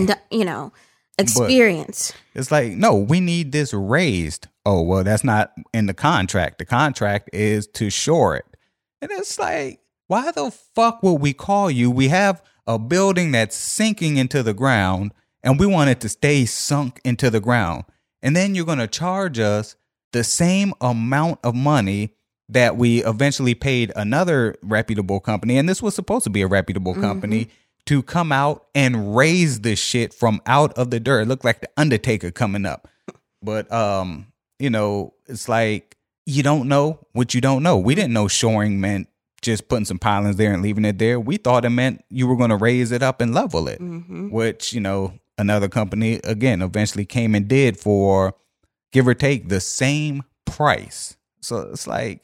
experience. But it's like, no, we need this raised. Oh, well, that's not in the contract. The contract is to shore it. And it's like, why the fuck would we call you? We have a building that's sinking into the ground and we want it to stay sunk into the ground. And then you're going to charge us the same amount of money that we eventually paid another reputable company. And this was supposed to be a reputable company to come out and raise this shit from out of the dirt. It looked like the Undertaker coming up. But, it's like, you don't know what you don't know. We didn't know shoring meant just putting some pilings there and leaving it there. We thought it meant you were going to raise it up and level it, which, another company, again, eventually came and did for, give or take, the same price. So it's like,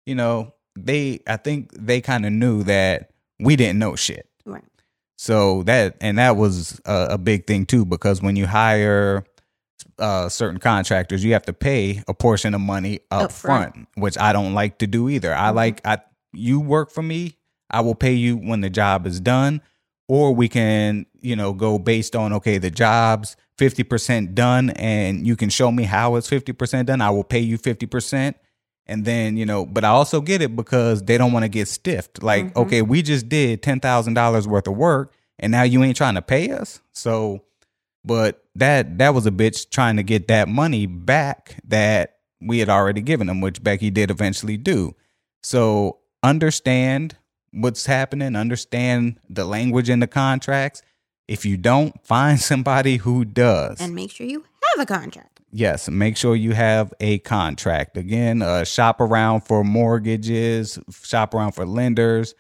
I think they kind of knew that we didn't know shit. Right. So that was a big thing too, because when you hire certain contractors, you have to pay a portion of money up front, which I don't like to do either. You work for me, I will pay you when the job is done, or we can, go based on, okay, the job's 50% done and you can show me how it's 50% done. I will pay you 50%. And then, but I also get it because they don't want to get stiffed. Like, okay, we just did $10,000 worth of work and now you ain't trying to pay us. So, but that was a bitch trying to get that money back that we had already given them, which Becky did eventually do. So understand what's happening, understand the language in the contracts. If you don't, find somebody who does. And make sure you have a contract. Yes, make sure you have a contract. Again, shop around for mortgages, shop around for lenders.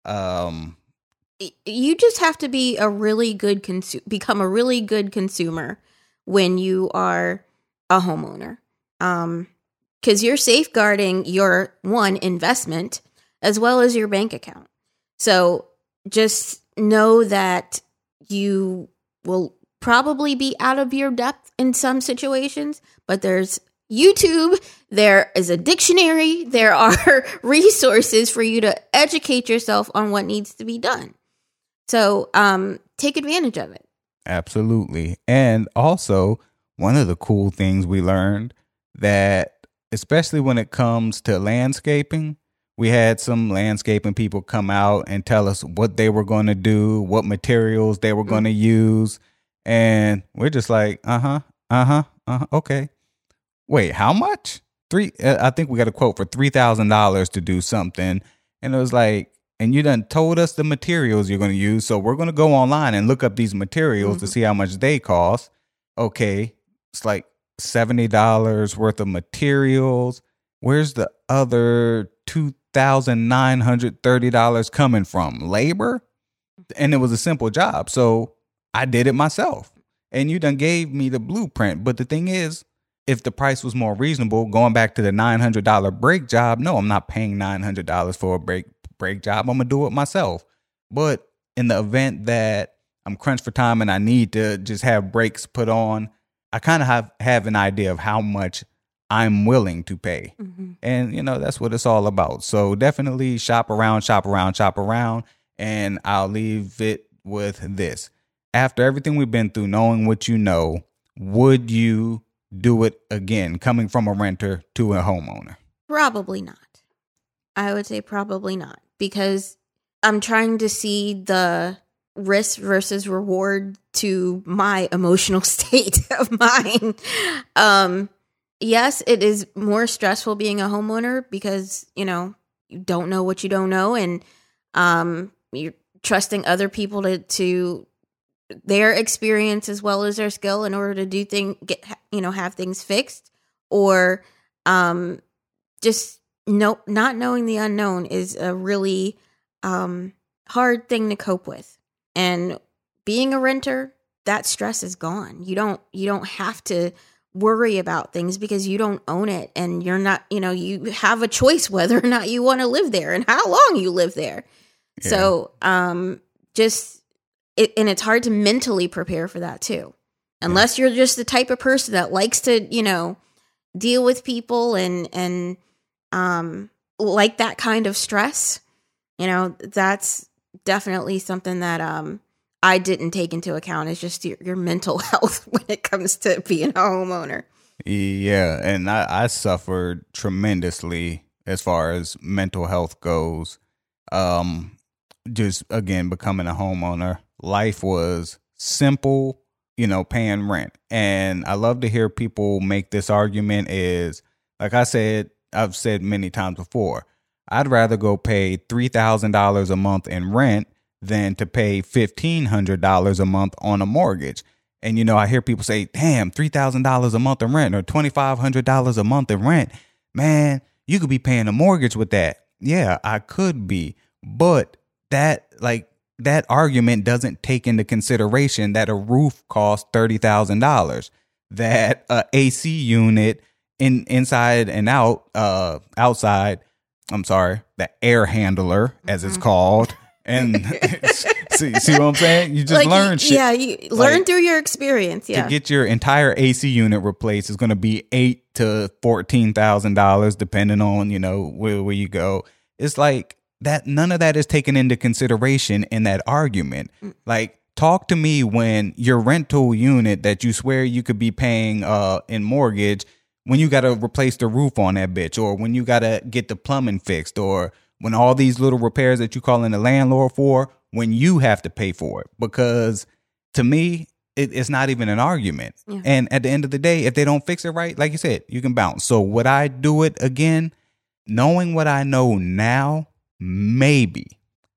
You just have to be a really good become a really good consumer when you are a homeowner. Because you're safeguarding your investment as well as your bank account. So just know that you will probably be out of your depth in some situations, but there's YouTube, there is a dictionary, there are resources for you to educate yourself on what needs to be done. So take advantage of it. Absolutely. And also, one of the cool things we learned that, especially when it comes to landscaping, we had some landscaping people come out and tell us what they were going to do, what materials they were going to use. And we're just like, okay. Wait, how much? I think we got a quote for $3,000 to do something. And it was like, and you done told us the materials you're going to use. So we're going to go online and look up these materials to see how much they cost. Okay. It's like $70 worth of materials. Where's the other $2,930 coming from? Labor? And it was a simple job. So I did it myself. And you done gave me the blueprint. But the thing is, if the price was more reasonable, going back to the $900 brake job, no, I'm not paying $900 for a brake job. I'm going to do it myself. But in the event that I'm crunched for time and I need to just have brakes put on, I kind of have an idea of how much I'm willing to pay. Mm-hmm. And, that's what it's all about. So definitely shop around. And I'll leave it with this. After everything we've been through, knowing what you know, would you do it again, coming from a renter to a homeowner? Probably not. I would say probably not, because I'm trying to see the risk versus reward to my emotional state of mind. Yes, it is more stressful being a homeowner because, you don't know what you don't know, and you're trusting other people to their experience as well as their skill in order to do have things fixed, or just not knowing the unknown is a really hard thing to cope with. And being a renter, that stress is gone. You don't have to worry about things because you don't own it, and you're not, you have a choice whether or not you want to live there and how long you live there. Yeah. So and it's hard to mentally prepare for that too, unless you're just the type of person that likes to, deal with people and like that kind of stress. That's definitely something that I didn't take into account, is just your mental health when it comes to being a homeowner. Yeah, and I suffered tremendously as far as mental health goes. Just, again, becoming a homeowner. Life was simple, paying rent. And I love to hear people make this argument is, like I've said many times before, I'd rather go pay $3,000 a month in rent than to pay $1,500 a month on a mortgage. And, I hear people say, damn, $3,000 a month in rent or $2,500 a month in rent. Man, you could be paying a mortgage with that. Yeah, I could be. But that argument doesn't take into consideration that a roof costs $30,000, that a AC unit inside and outside, the air handler, as it's called. And see what I'm saying? You just learn shit. Yeah, you learn through your experience. Yeah. To get your entire AC unit replaced is going to be $8,000 to $14,000, depending on, where you go. It's like that. None of that is taken into consideration in that argument. Like, talk to me when your rental unit that you swear you could be paying in mortgage, when you got to replace the roof on that bitch, or when you got to get the plumbing fixed, or when all these little repairs that you call in the landlord for, when you have to pay for it. Because to me, it's not even an argument. Yeah. And at the end of the day, if they don't fix it right, like you said, you can bounce. So would I do it again? Knowing what I know now, maybe.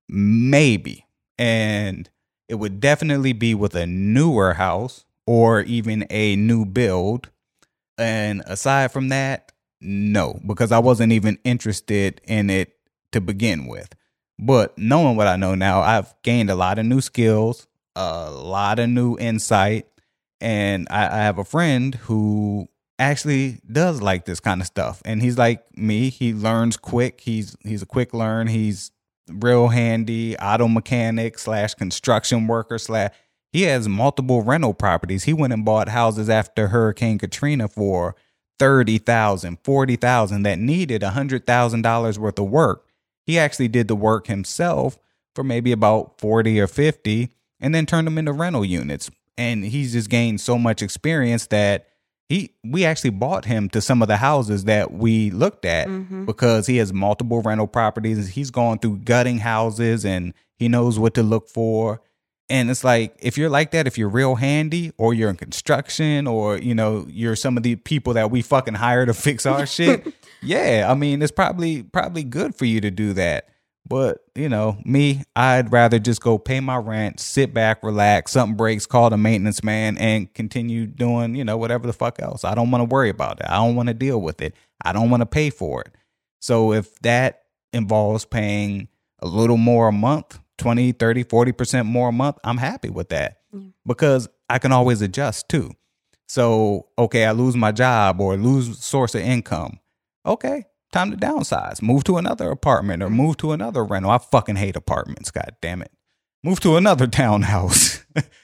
maybe. And it would definitely be with a newer house or even a new build. And aside from that, no, because I wasn't even interested in it to begin with. But knowing what I know now, I've gained a lot of new skills, a lot of new insight. And I have a friend who actually does like this kind of stuff. And he's like me. He learns quick. He's a quick learn. He's real handy, auto mechanic / construction worker / he has multiple rental properties. He went and bought houses after Hurricane Katrina for $30,000, $40,000 that needed $100,000 worth of work. He actually did the work himself for maybe about 40 or 50 and then turned them into rental units. And he's just gained so much experience that we actually bought him to some of the houses that we looked at because he has multiple rental properties. He's gone through gutting houses and he knows what to look for. And it's like, if you're like that, if you're real handy or you're in construction or, you know, you're some of the people that we fucking hire to fix our shit. Yeah. I mean, it's probably good for you to do that. But, you know, me, I'd rather just go pay my rent, sit back, relax, something breaks, call the maintenance man and continue doing, you know, whatever the fuck else. I don't want to worry about it. I don't want to deal with it. I don't want to pay for it. So if that involves paying a little more a month, 20, 30, 40% more a month, I'm happy with that because I can always adjust too. So, okay, I lose my job or lose source of income. Okay. Time to downsize, move to another apartment or move to another rental. I fucking hate apartments. God damn it. Move to another townhouse.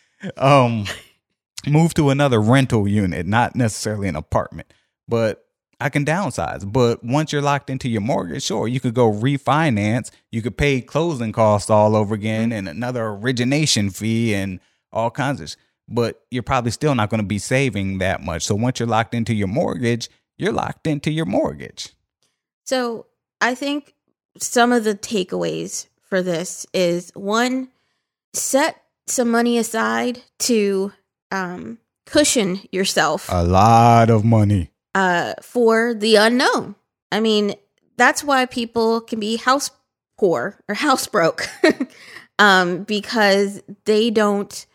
Move to another rental unit, not necessarily an apartment, but I can downsize. But once you're locked into your mortgage, sure, you could go refinance. You could pay closing costs all over again and another origination fee and all kinds of, but you're probably still not going to be saving that much. So once you're locked into your mortgage, you're locked into your mortgage. So I think some of the takeaways for this is, one, set some money aside to cushion yourself. A lot of money. For the unknown. I mean, that's why people can be house poor or house broke because they don't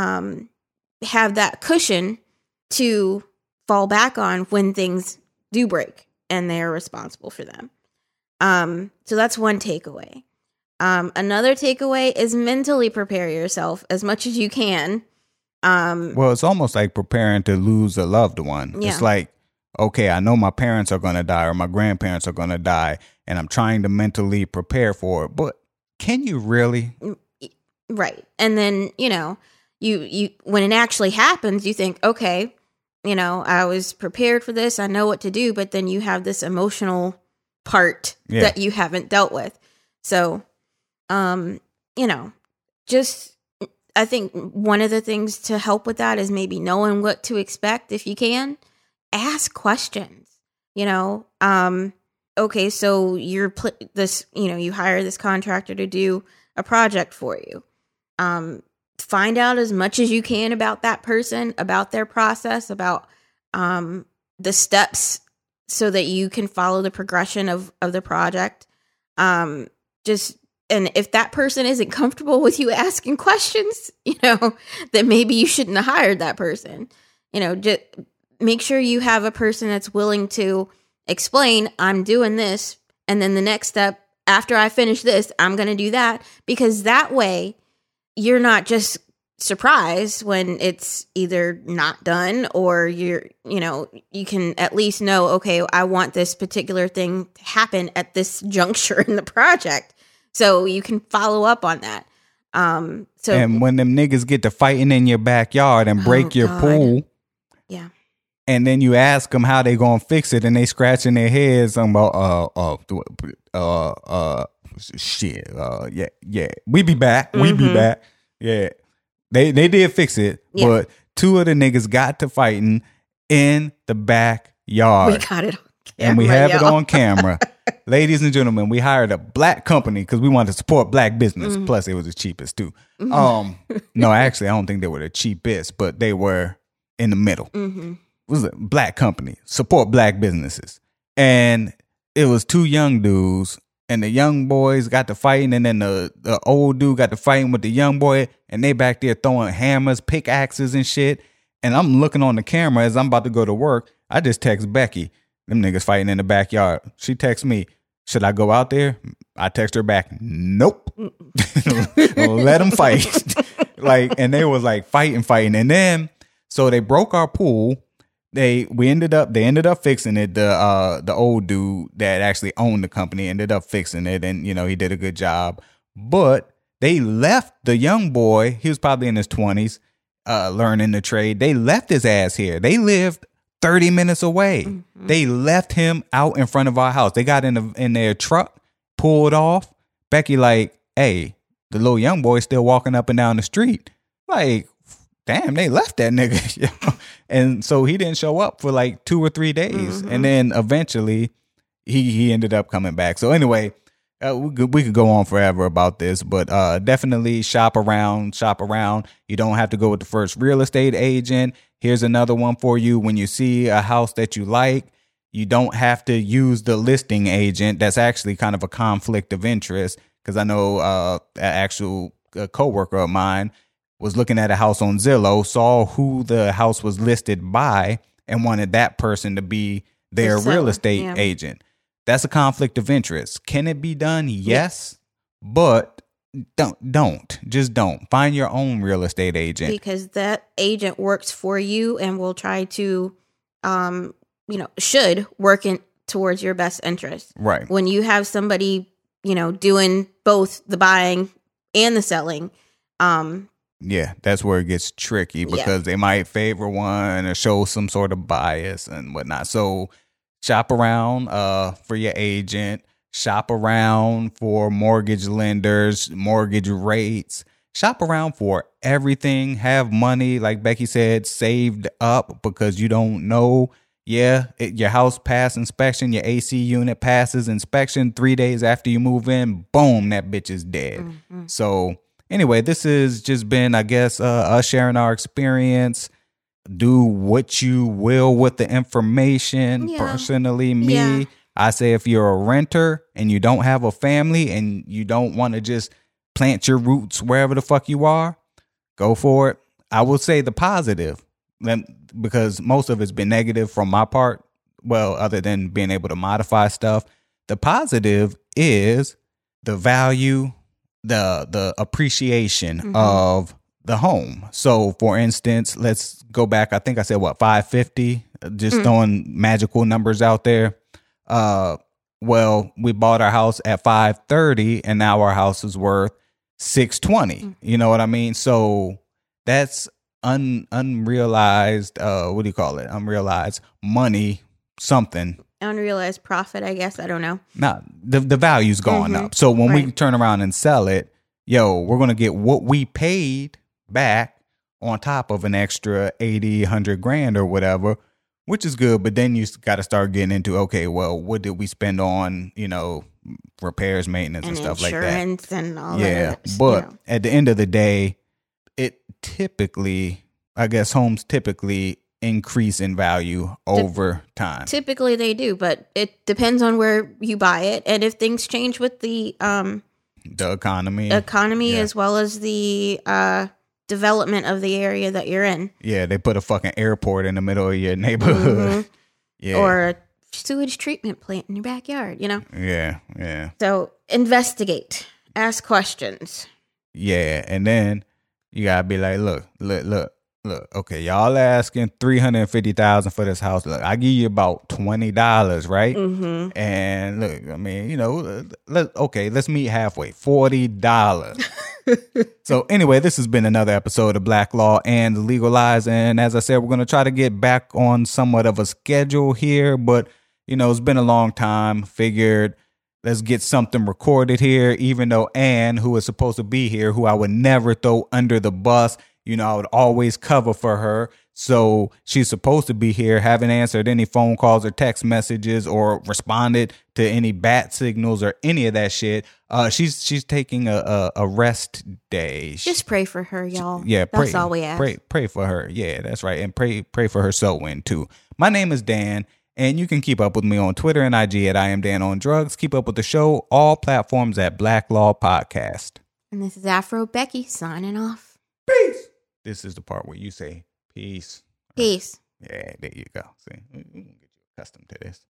have that cushion to fall back on when things do break. And they're responsible for them. So that's one takeaway. Another takeaway is mentally prepare yourself as much as you can. Well, it's almost like preparing to lose a loved one. Yeah. It's like, okay, I know my parents are going to die or my grandparents are going to die, and I'm trying to mentally prepare for it. But can you really? Right. And then, you know, you when it actually happens, you think, okay, you know, I was prepared for this. I know what to do. But then you have this emotional part that you haven't dealt with. So, you know, just I think one of the things to help with that is maybe knowing what to expect if you can. Ask questions, you know. Okay, so you hire this contractor to do a project for you. Find out as much as you can about that person, about their process, about the steps so that you can follow the progression of the project. And if that person isn't comfortable with you asking questions, you know, then maybe you shouldn't have hired that person. You know, just make sure you have a person that's willing to explain, I'm doing this, and then the next step, after I finish this, I'm going to do that, because that way you're not just surprised when it's either not done or you can at least know, okay, I want this particular thing to happen at this juncture in the project. So you can follow up on that. And when them niggas get to fighting in your backyard and break your pool. Yeah. And then you ask them how they gonna fix it and they scratching their heads about, we be back. We be back. Yeah. They did fix it, but two of the niggas got to fighting in the backyard. We got it on camera, and we have it on camera. Ladies and gentlemen, we hired a black company because we wanted to support black business. Mm-hmm. Plus, it was the cheapest too. Mm-hmm. No, actually, I don't think they were the cheapest, but they were in the middle. Mm-hmm. It was a black company, support black businesses. And it was two young dudes and the young boys got to fighting, and then the old dude got to fighting with the young boy, and they back there throwing hammers, pickaxes, and shit. And I'm looking on the camera as I'm about to go to work. I just text Becky. Them niggas fighting in the backyard. She texts me, should I go out there? I text her back, nope. Let them fight. And they was like fighting. And then, so they broke our pool. They ended up fixing it. The old dude that actually owned the company ended up fixing it, and he did a good job. But they left the young boy. He was probably in his 20s, learning the trade. They left his ass here. They lived 30 minutes away. Mm-hmm. They left him out in front of our house. They got in their truck, pulled off. Becky like, hey, the little young boy still walking up and down the street. Like, damn, they left that nigga. And so he didn't show up for like 2 or 3 days. Mm-hmm. And then eventually he ended up coming back. So anyway, we could go on forever about this, but definitely shop around. You don't have to go with the first real estate agent. Here's another one for you. When you see a house that you like, you don't have to use the listing agent. That's actually kind of a conflict of interest, because I know an actual coworker of mine was looking at a house on Zillow, saw who the house was listed by, and wanted that person to be their real estate agent. That's a conflict of interest. Can it be done? Yes, but don't find your own real estate agent, because that agent works for you and will try to, should work towards your best interest. Right. When you have somebody, doing both the buying and the selling, yeah, that's where it gets tricky, because they might favor one or show some sort of bias and whatnot. So shop around for your agent. Shop around for mortgage lenders, mortgage rates. Shop around for everything. Have money, like Becky said, saved up, because you don't know. Yeah, your house passed inspection. Your AC unit passes inspection 3 days after you move in. Boom, that bitch is dead. Mm-hmm. So anyway, this has just been, I guess, us sharing our experience. Do what you will with the information. Yeah. Personally, me, I say if you're a renter and you don't have a family and you don't want to just plant your roots wherever the fuck you are, go for it. I will say the positive, because most of it's been negative from my part. Well, other than being able to modify stuff, the positive is the value, the appreciation of the home. So for instance, let's go back. I think I said $550, just throwing magical numbers out there. Well, we bought our house at $530, and now our house is worth $620. You know what I mean? So that's unrealized. What do you call it? Unrealized money, something. Unrealized profit, I guess. I don't know. Nah, the value's gone up. So when we turn around and sell it, we're gonna get what we paid back on top of an extra 80, 100 grand or whatever, which is good. But then you got to start getting into, okay, well, what did we spend on, repairs, maintenance, and stuff like that? Insurance and all that. Yeah, but at the end of the day, it typically, I guess, homes typically increase in value over time. Typically they do, but it depends on where you buy it, and if things change with the economy, as well as the development of the area that you're in. Yeah, they put a fucking airport in the middle of your neighborhood. Yeah. Or a sewage treatment plant in your backyard, Yeah. So investigate, ask questions. Yeah, and then you gotta be like, look. Okay, y'all asking $350,000 for this house. Look, I give you about $20, right? Mm-hmm. And look, I mean, let's meet halfway. $40. So anyway, this has been another episode of Black Law and Legal Lies. And as I said, we're going to try to get back on somewhat of a schedule here. But, it's been a long time. Figured let's get something recorded here, even though Ann, who is supposed to be here, who I would never throw under the bus, I would always cover for her. So she's supposed to be here, haven't answered any phone calls or text messages or responded to any bat signals or any of that shit. She's taking a rest day. Just pray for her, y'all. Yeah, that's all we ask. Pray for her. Yeah, that's right. And pray for her soul win too. My name is Dan, And you can keep up with me on Twitter and IG at I Am Dan on Drugs. Keep up with the show, all platforms at Black Law Podcast. And this is Afro Becky signing off. Peace. This is the part where you say peace. Peace. Yeah, there you go. See, we can get you accustomed to this.